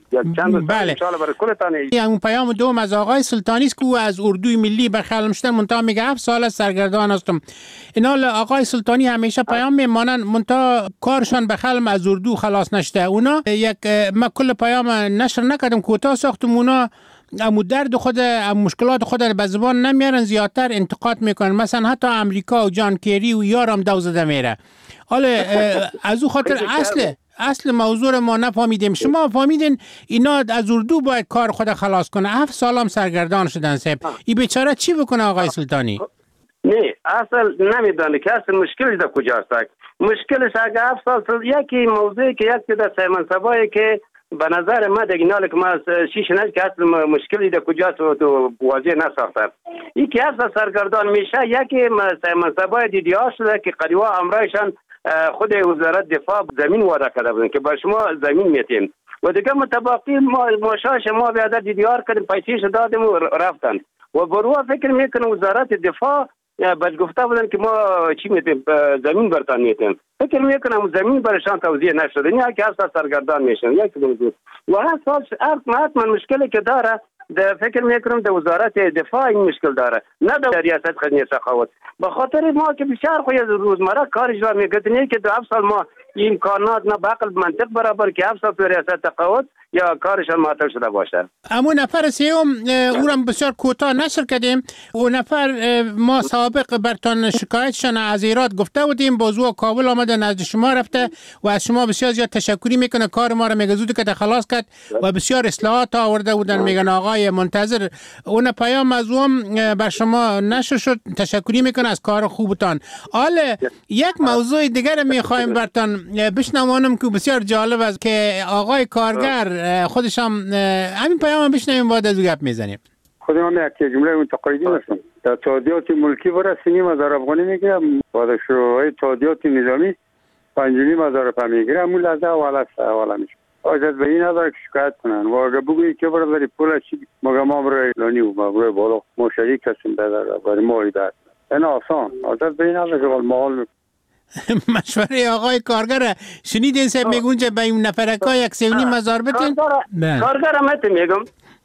چند بله. ان شاء الله برای کلتان. اون پیام دوم از آقای سلطانی است که او از اردوی ملی بخلمشتن منتها میگه هفت سال سرگردان هستم. اینا آقای سلطانی همیشه پیام میمانن منتها کارشان بخلم از اردو خلاص نشده. اونا یک ما کل پیام نشر نکردم کوتاه ساختم. اونا امو درد خود امو مشکلات خود به زبان نمیارن زیادتر انتقاد میکنن. مثلا حتی امریکا و جان کری و یارم دو زده میره. حالا از او خاطر اصل اصل موضوع ما نفهمیدیم. شما فهمیدین اینا از اردو باید کار خود خلاص کنه. هفت سال هم سرگردان شدن صاحب. این بیچاره چی بکنه آقای سلطانی؟ نه اصل نمیدانه که اصل مشکلش در کجاست. مشکلش اگه هفت سال یکی موضوعی که یک در سیمن سبایی که به نظر من دیگه ناله که ما شیش نه که اصل مشکلی در کجاست و تو واضح نساختم. یکی اصل سرگردان میشه یکی سیمن سبای دیدیار شده که قریبا امرایشان خود وزارت دفاع زمین وعده کرده بودن که بر شما زمین میتیم و دیگه متباقی ما ماشاش ما بیادر دیدیار کردیم پیسیش دادیم و رفتن و بروا فکر میکنم وزارت دفاع باید گفته بودن که ما چی میتیم زمین برتان میتیم. فکر میکنم زمین برشان توضیح نشده. نه که اصلا سرگردان میشن یک موضوع و هر سال حتما مشکلی که داره در فکر میکنم در وزارت دفاع این مشکل داره نه در ریاست خدمت سخاوت به خاطر ما که بسیار خوی از روزمره کارش را میگذنی که در هفت سال ما این امکانات نه بعقل منطق برابر که هفت سال تو ریاست تقاعد یا کارشان معطل شده باشه. اما نفر سیوم او را بسیار کوتاه نشر کردیم. و نفر ما سابق برتان شکایتشان از ایراد گفته بودیم بازو کابل آمده نزد شما رفته و از شما بسیار زیاد تشکری میکنه. کار ما را میگه زود که خلاص کرد و بسیار اصلاحات آورده بودن. میگن آقای منتظر اون پیام از اون بر شما نشر شد. تشکری میکنه از کار خوبتان. حالا یک موضوع دیگر میخوایم برتان بشنوانم که بسیار جالب است که آقای کارگر خودش هم همین پیام هم بشنویم بعد از گپ میزنیم. خودم هم یک جمله متقاعدین هستم. در تادیات ملکی برسیم هزار افغانی میگیرم بعد شروع تادیات نظامی پنج و نیم هزار روپیه میگیرم. اون لحظه اول است اول میشه. حاجت به این نداره که شکایت کنن و اگه بگویی که برای پول چی مگه ما برای لانی و ما برای بالا ما شریک هستیم در برای ما ایداد. این آسان حاجت به این نداره که مال مشوره آقای کارگر شنیدین صاحب میگون که به این نفرکا یک سیونی مزار بتین؟ کارگر هم هست میگم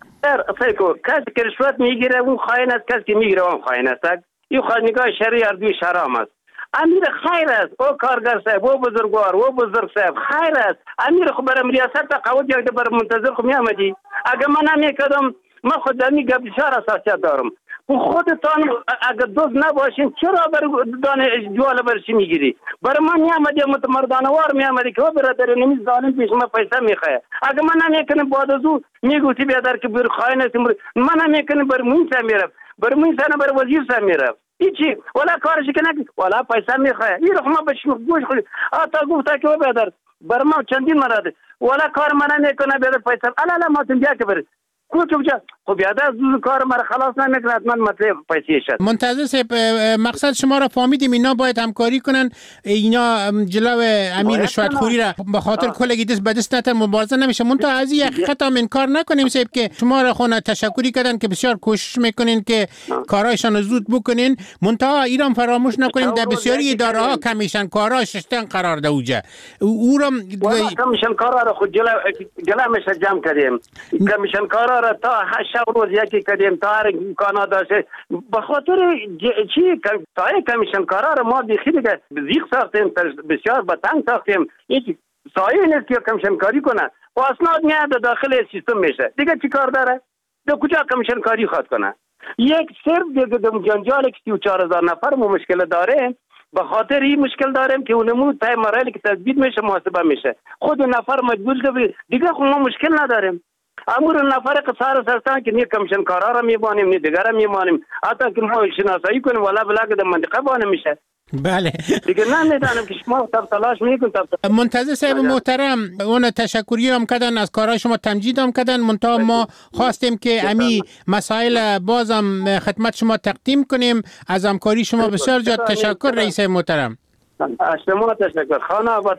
فکر کسی که رشوت میگیره اون خائن است، کسی که میگیره اون خائن است. این خانگاه شرعی اردوی شرام است. امیر خیر است او کارگر صاحب او بزرگوار او بزرگ صاحب خیر است. امیر خو برم ریاست تقاعد یک بر منتظر خو میامدی. اگه من نمیکردم من خود در میگم بسیار اساسیت دارم. خودتان اگر دوست نباشین چرا بر دانه جوال برشی میگیری؟ برای من میامدی مردانوار میامدی که برادر نمیز ظالم پیش ما پیسه میخواه. اگر من نمیکنم بعد از او میگوتی بیادر که بر خائن است، من نمیکنم بر موین میرم، بر موین سه بر وزیر سه میرم. هیچی ولا کارش کنه ولا پیسه میخواه. این رو ما بهش گوش خورد. آتا گفته که بیادر بر ما چندین مرد ولا کار من نمیکنه بیادر پیسه الا ما تون بیا که بر کوچ بجا خب یاد از دو کار مرا خلاص نمیکنه من مطلب پیسه شد. منتظر صاحب مقصد شما را فهمیدیم اینا باید همکاری کنن، اینا جلو امیر رشوتخوری را به خاطر کلگی دست به دست نتر مبارزه نمیشه. منتها از این حقیقت هم انکار نکنیم صاحب که شما را خونه تشکری کردن که بسیار کوشش میکنین که کارایشان زود بکنین، منتها ایران فراموش نکنیم در بسیاری اداره ها کمیشن کارا ششتن قرار ده اوجه او را کمیشن کارا را خود جلو جلو میشه جمع کردیم. کمیشن کارا را تا هشت روز یکی کردیم تا هر امکانات داشته به خاطر چی تا کمیشن کارا را ما بیخی دیگه زیغ ساختیم بسیار به تنگ ساختیم. این سایه نیست که کمیشن کاری کنه و اسناد میاد داخل سیستم میشه دیگه چی کار داره؟ دو کجا کمیشن کاری خواد کنه؟ یک صرف دیگه دم جنجال که سی و چهار هزار نفر ما مشکل داره به خاطر این مشکل داریم که اونمون تای مراحلی که تثبیت میشه محاسبه میشه خود نفر مجبور که دیگه خود ما مشکل نداریم. امور نفر قصار سرستان که نی کمیشن کارا را میبانیم نی دیگر را میبانیم حتی که ما شناسایی کنیم ولا بلا که در منطقه بانه میشه. بله دیگه نمیدانم که شما تب تلاش میکن تب منتظر صاحب محترم اون تشکری هم کردن از کارهای شما تمجید هم کردن، منتها ما خواستیم که امی مسائل بازم خدمت شما تقدیم کنیم. از همکاری شما بسیار زیاد تشکر رئیس محترم. از شما تشکر. خانه آباد.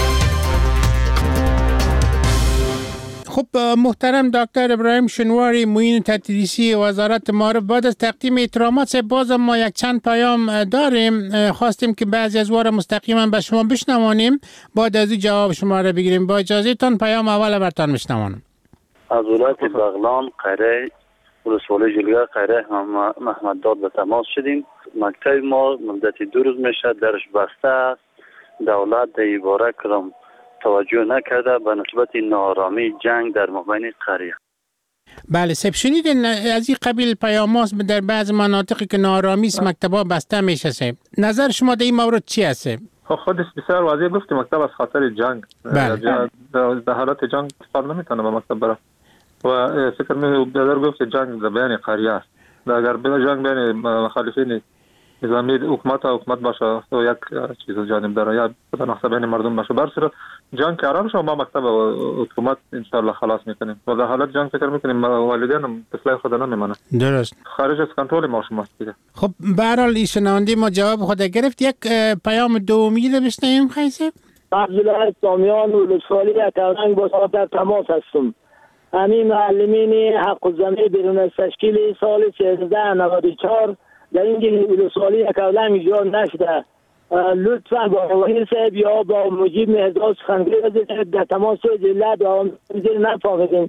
خب محترم دکتر ابراهیم شنواری معین تدریسی وزارت معارف، بعد از تقدیم احترامات بازم ما یک چند پیام داریم، خواستیم که بعضی از وارا مستقیما به شما بشنوانیم بعد از این جواب شما را بگیریم. با اجازه تان پیام اول برتان میشنوانم. از ولایت بغلان قره ولسوالی جلگه قره محمد داد به تماس شدیم. مکتب ما مدتی دو روز میشه درش بسته است. دولت در این باره کدام توجه نکرده به نسبت نارامی جنگ در مابین قریه. بله سب شنیدین از این قبیل پیاماست در بعض مناطقی که نارامی است مکتبا بسته میشه سب. نظر شما در این مورد چی است؟ خودش بسیار واضح گفت مکتب از خاطر جنگ بله. در حالت جنگ فرد نمیتونه به مکتب بره و فکر می بیادر گفت جنگ در بین قریه است. اگر بین جنگ بین مخالفین نظامی حکومت و حکومت باشه و یک چیز جانب داره یا نقطه بین مردم باشه بر صورت جنگ که آرام شما با مکتب و حکومت انشاءالله خلاص میکنیم و در حالت جنگ فکر میکنیم والدین هم اصلاح خود نمیمانه. درست خارج از کنترل ما شماست دیگه. خب به هر حال این شنونده ما جواب خود گرفت. یک پیام دومی رو بشنویم خیسه. عبدالله سامیان و لطفالی اترنگ با صاحب در تماس هستم. همین معلمین حق الزمین بیرون از تشکیل سال سیزده نود و چهار در این ولسوالی اکاولم ایجاد نشده. لطفا با وحید صاحب یا با مجیب مهداد سخنگوی در تماس جلد و آن نفاقیدیم.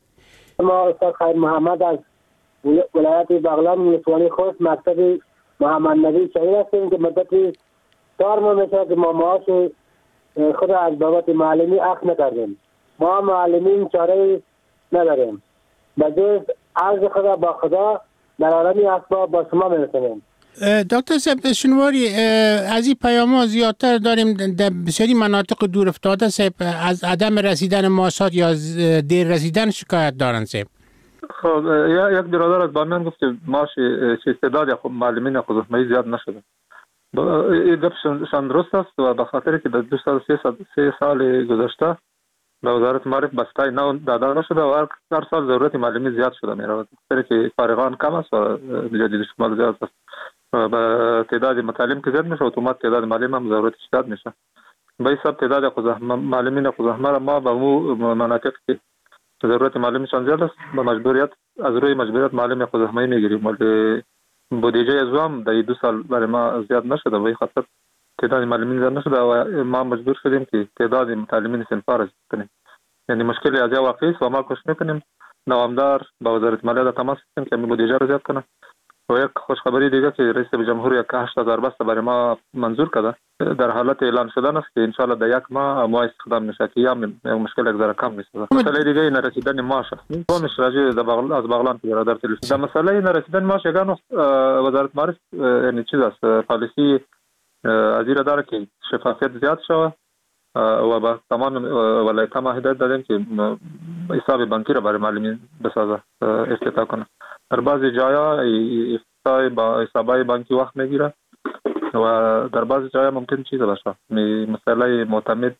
ما استاد خیر محمد از ولایت بغلان ولسوالی خود مکتب محمد نبی شهیر هستیم که مدتی چهار ماه میشه که ما معاش خود از بابت معلمی اخذ نکردیم. ما معلمین چاره نداریم. بجز عرض خدا با خدا در عالمی اسباب با شما میرسونیم. دکتر صاحب شنواری از این پیام ها زیادتر داریم در بسیاری مناطق دور افتاده صاحب از عدم رسیدن معاشات یا دیر رسیدن شکایت دارن صاحب. خب یک برادر از بامیان گفت که معاش استعداد خب معلمین قزحمه‌ای زیاد نشده. این گپشان درست است و به خاطر که در دو سال سه سال گذشته به وزارت معارف بسته نه داده نشده و هر سال ضرورت معلمی زیاد شده میرود. برای که فارغان کم است و جدید شمال زیاد است. با تعداد متعلم که زیاد میشه اتومات تعداد معلم هم ضرورت زیاد میشه. به حساب تعداد معلمین قزحمه را ما به مو مناطق که ضرورت معلمشان زیاد است با مجبوریت از روی مجبوریت معلم قزحمه میگیریم ولی بودجه از هم در دو سال برای ما زیاد نشده و این خاطر تعداد معلمین زیاد نشده و ما مجبور شدیم که تعداد متعلمین صنفا را زیاد کنیم. یعنی مشکلی از یا واقعی است و ما کوشش میکنیم نوامدار با وزارت مالیه تماس بگیریم که بودجه را زیاد کنه. و یک خوشخبری دیگه که رئیس جمهور یک هشت هزار بست برای ما منظور کرده در حالت اعلان شدن است که ان شاء الله در یک ماه ما استخدام میشه که یا مشکل یک ذره کم میشه. مسئله دیگه این رسیدن معاش است. قومش راجع از بغلان که برادر تلفن در مسئله این رسیدن معاش یگان وزارت معارف یعنی چیز است پالیسی از این داره که شفافیت زیاد شود و با تمام ولایت ما هدایت دادیم که حساب بانکی را برای معلمین بسازه افتتاح کنه. در بعضی جاها افتتاح با حسابای بانکی وقت میگیره و در بعضی جاها ممکن چیز باشه مسئله معتمد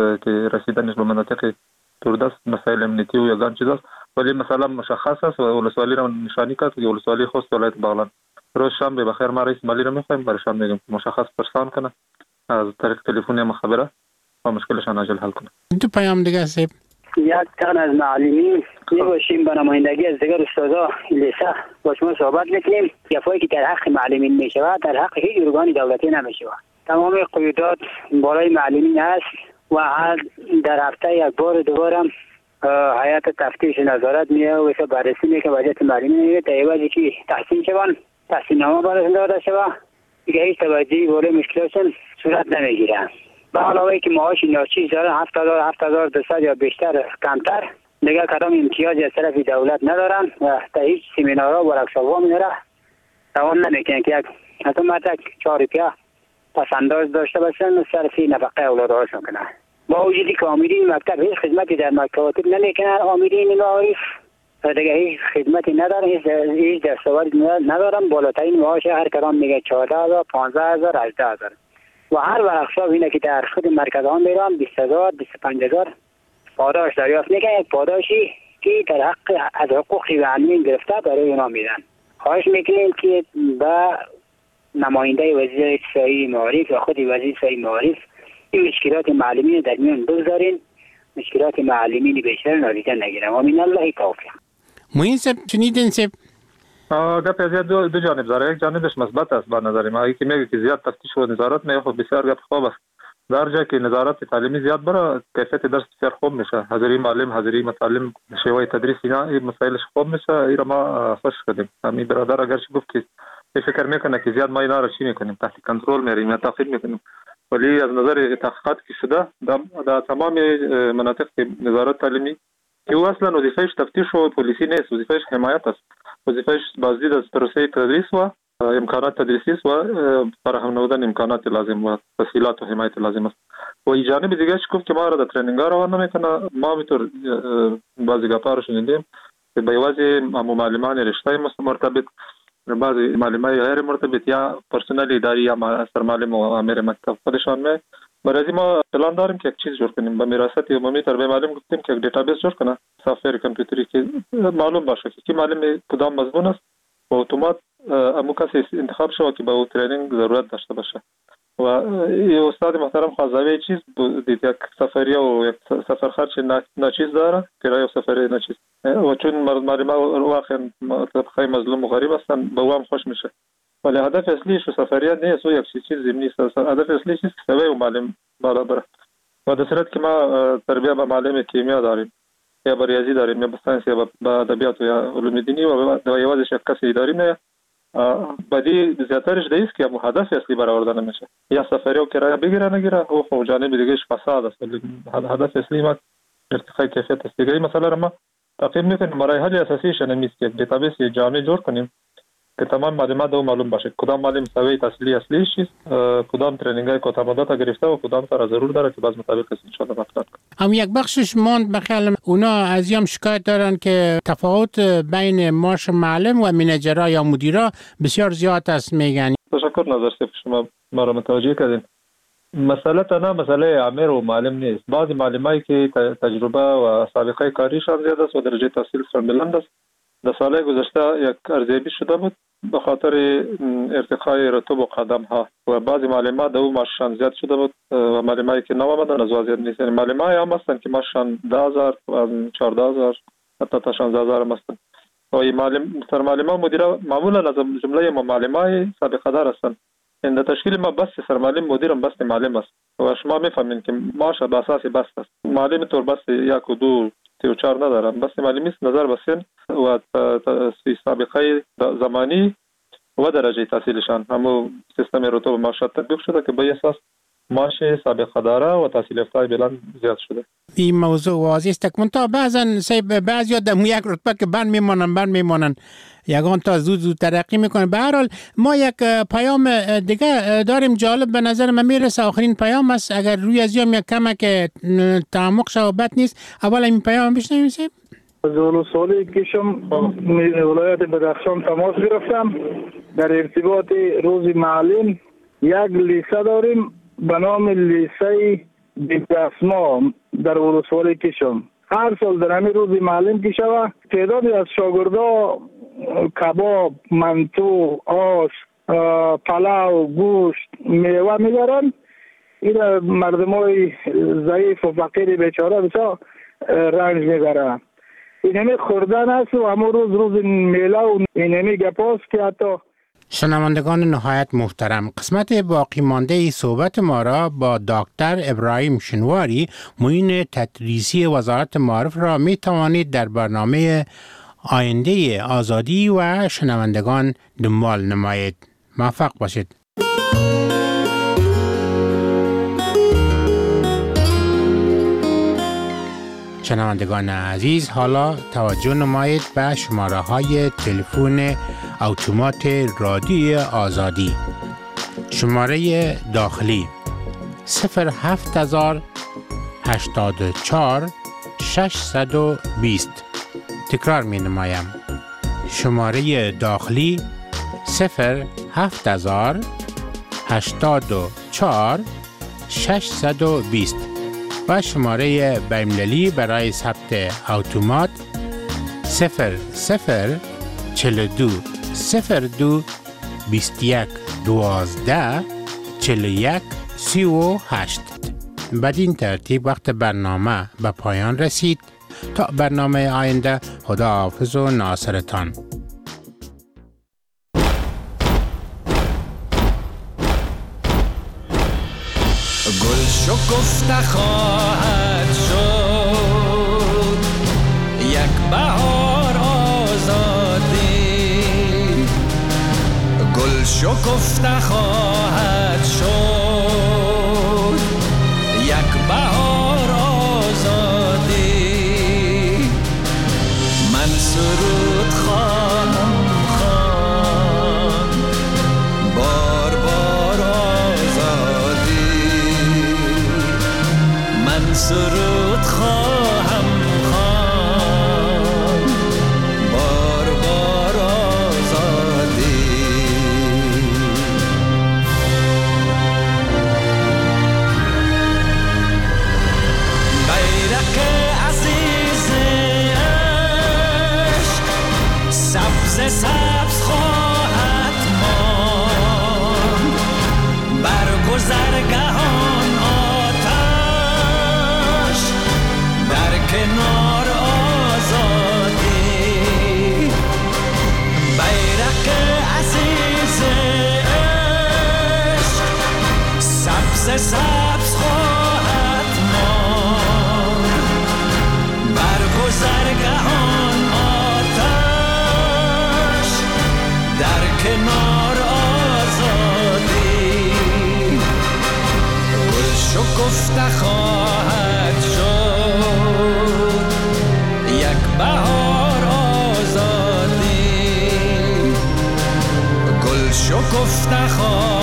که رسیدنش به مناطق دوردست مسائل امنیتی و یگان چیز است ولی مثلا مشخص است و ولسوالی را نشانی کرد که ولسوالی خوست ولایت بغلان روز شنبه بخیر ما رئیس مالی را میخوایم برایشان میگیم مشخص پرسان کنه از طریق تلفنی مخابره و مشکلشان عاجل حل کنه. دو پیام دیگه سیب یک تن از معلمین میباشیم به نمایندگی از دیگر استادا لیسه با شما صحبت میکنیم. گفایی که در حق معلمین میشود در حق هیچ ارگان دولتی نمیشود. تمام قیودات بالای معلمین است و هر در هفته یک بار دوباره هم هیئت تفتیش نظارت میه و ایسا بررسی میکنه وضعیت معلمین میگه تا ایوازی که تحسین شوند تحسین نامه براشون داده شود دیگه هیچ توجهی بالای مشکلاتشون صورت نمیگیره. به علاوه که معاش ناچیز دارن هفت هزار هفت هزار دویست یا بیشتر کمتر دیگه کدام امتیازی از طرف دولت ندارن و تا هیچ سمینارها و ورکشاپ‌ها میره توان نمیکنن که یک حتی مدرک چهار روپیه پس انداز داشته باشن و صرف نفقه اولادهاشون کنن. با وجودی که آمرین مکتب هیچ خدمتی در مکاتب نمیکنن آمرین معارف دیگه هیچ خدمتی ندارن هیچ دستاوردی ندارن بالاترین معاش هر کدام میگه چهارده هزار پانزده هزار هجده هزار و هر ورکشاپ اینه که در خود مرکز آن میرن بیست هزار بیست و پنج هزار پاداش دریافت میکنن یک پاداشی که در حق از حقوق معلمین گرفته برای اونا میدن. خواهش میکنیم که به نماینده وزیر اطلاعی معارف و خود وزیر اطلاعی معارف این مشکلات معلمین در میان بگذارین مشکلات معلمین بیشتر نادیده نگیرن و من الله کافی. موین سب شنیدین سب گپ از دو دو جانب داره. یک جانبش مثبت است به نظر ما که میگه که زیاد تفتیش و نظارت میگه خب بسیار گپ خوب است. در جایی که نظارت تعلیمی زیاد بره کیفیت درس بسیار خوب میشه. حاضری معلم حاضری متعلم شیوه تدریس اینا این مسائلش خوب میشه. این ما خوش شدیم. همین برادر اگر چه گفت که فکر میکنه که زیاد ما اینا را چی میکنیم تحت کنترل میاریم یا تاخیر میکنیم ولی از نظر تحقیقات که شده در تمام مناطق نظارت تعلیمی که او اصلا وظیفهش تفتیش و پلیسی نیست وظیفهش حمایت است وظیفهش بازدید از پروسه تدریس و امکانات تدریسی است و فراهم نمودن امکانات لازم و تسهیلات و حمایت لازم است و این جانب دیگه گفت که ما را در ترنینگ ها روان نمیکنه. ما میتور بعضی گپا رو شنیدیم که به واسه معلمان رشته مرتبط بعضی معلمان غیر مرتبط یا پرسنل اداری یا سرمعلم و امیر مکتب خودشان می برای ما پلان داریم که یک چیز جور کنیم. با میراثت عمومی تربیت معلم گفتیم که یک دیتابیس جور کنه سافر کامپیوتری که معلوم باشه که کی معلم کدام مضمون است و اتومات امو کسی انتخاب شود که با او ترینینگ ضرورت داشته باشه و استاد محترم خواهزاوی چیز دید یک سفری و یک سفر خرچ ناچیز داره کرایه و سفری ناچیز و چون معلم واقعا طبقه مظلوم و غریب هستن به او هم خوش میشه ولی هدف اصلیش سفریت نیست و یک چیز زمینی است. هدف اصلیش است که سوی معلم بالا بره و در صورت که ما تربیت به معلم کیمیا داریم یا به ریاضی داریم یا به ساینس یا به ادبیات یا علوم دینی و یوازش یک کسی داریم نه بدی زیاترش دیست که هدف اصلی برآورده نمیشه یا سفری و کرایه بگیره نگیره او خب جانب دیگهش فساد است ولی هدف اصلی ما ارتقاء کیفیت است. دیگه مثلا ما تعقیب میکنیم مراحل اساسیش نمیست که دیتابیس جامع جور کنیم که تمام معلومات او معلوم باشه کدام معلم سوی تحصیلی اصلیش چیست کدام ترنینگای کوتامدت گرفته و کدام تا ضرور داره که باز مطابق است ان شاء الله مطلق. هم یک بخشش ماند به خیال اونا از یم شکایت دارن که تفاوت بین معاش معلم و منیجرها یا مدیرا بسیار زیاد است میگن. تشکر نظر سیف شما ما را متوجه کردین. مسئله تنها مسئله امیر و معلم نیست. بعضی معلمایی که تجربه و سابقه کاریشان زیاد است و درجه تحصیلشان بلند است در سال گذشته یک ارزیابی شده بود به خاطر ارتقای رتب و قدم ها و بعضی معلمات دو معاششان زیاد شده بود و معلمایی که نو آمدن از وضعیت نیست یعنی معلمای هم هستن که معاششان ده هزار و چهارده هزار حتی تا شانزده هزار هم هستن و این معلم سر معلمان مدیره معمولا از جمله معلمای سابقه دار هستن این در تشکیل ما بست سرمعلم مدیرم بست معلم است و شما میفهمین که معاش به اساس بست است. معلم طور بست یک و دو سی و چهار ندارم. بست معلمی است نظر به سن و سابقه زمانی و درجه تحصیلشان. همو سیستم رتبه معاشات تطبیق شده که به اساس معاش سابقه داره و تحصیل یافته بلند زیاد شده. این موضوع واضح است که منتها بعضن بعضی در یک رتبه که بند میمانن بند میمانن یگان تا زود زود ترقی میکنه. به هر حال ما یک پیام دیگه داریم جالب به نظر من میرسه، آخرین پیام است، اگر روی از یک کمه که تعمق شد بد نیست. اول این پیام بشنویم. از ولسوالی کشم ولایت بدخشان تماس گرفتم در ارتباط روز معلم. یک لیسه داریم به نام لیسه بی‌دستمال در ولسوالی کشم. هر سال در همین روز معلم که شود تعدادی از شاگردا کباب، منتو، آش، پلاو، گوشت، میوه میبرن. این مردمای ضعیف و فقیر بیچاره بسیار رنج میبرن. این همه خوردن است و همون روز روز میله و این همه گپاست که حتی. شنوندگان نهایت محترم، قسمت باقی مانده ای صحبت ما را با دکتر ابراهیم شنواری معین تدریسی وزارت معارف را می توانید در برنامه آینده آزادی و شنوندگان دنبال نمایید. موفق باشید. شنوندگان عزیز، حالا توجه نمایید به شماره های تلفن اتومات رادیو آزادی. شماره داخلی صفر هفت هزار هشتاد و چهار ششصد و بیست. تکرار می نمایم. شماره داخلی صفر هفت هزار هشتاد و چهار ششصد و بیست و شماره بین‌المللی برای ثبت اتومات صفر صفر چهل و دو صفر دو بیست و یک دوازده چهل و یک سی و هشت. بدین ترتیب وقت برنامه به پایان رسید. تا برنامه آینده، خداحافظ و ناصرتان. گل شکفته خواهد شد یک بهار آزادی. گل شکفته خواهد شد یک بهار آزادی. من سرود خواهم خواند بار بار آزادی. من سرود خواهم خواند بار بار آزادی. بیرق عزیز عشق سبز سبز خواهد ماند. بر گذرگهان آتش در کنار آزادی. بیرق عزیز عشق سبز سبز خواهد ماند. بر گذرگهان آتش در کنار آزادی. گل شکفته خواهد شد یک بهار آزادی. گل شکفته خواهد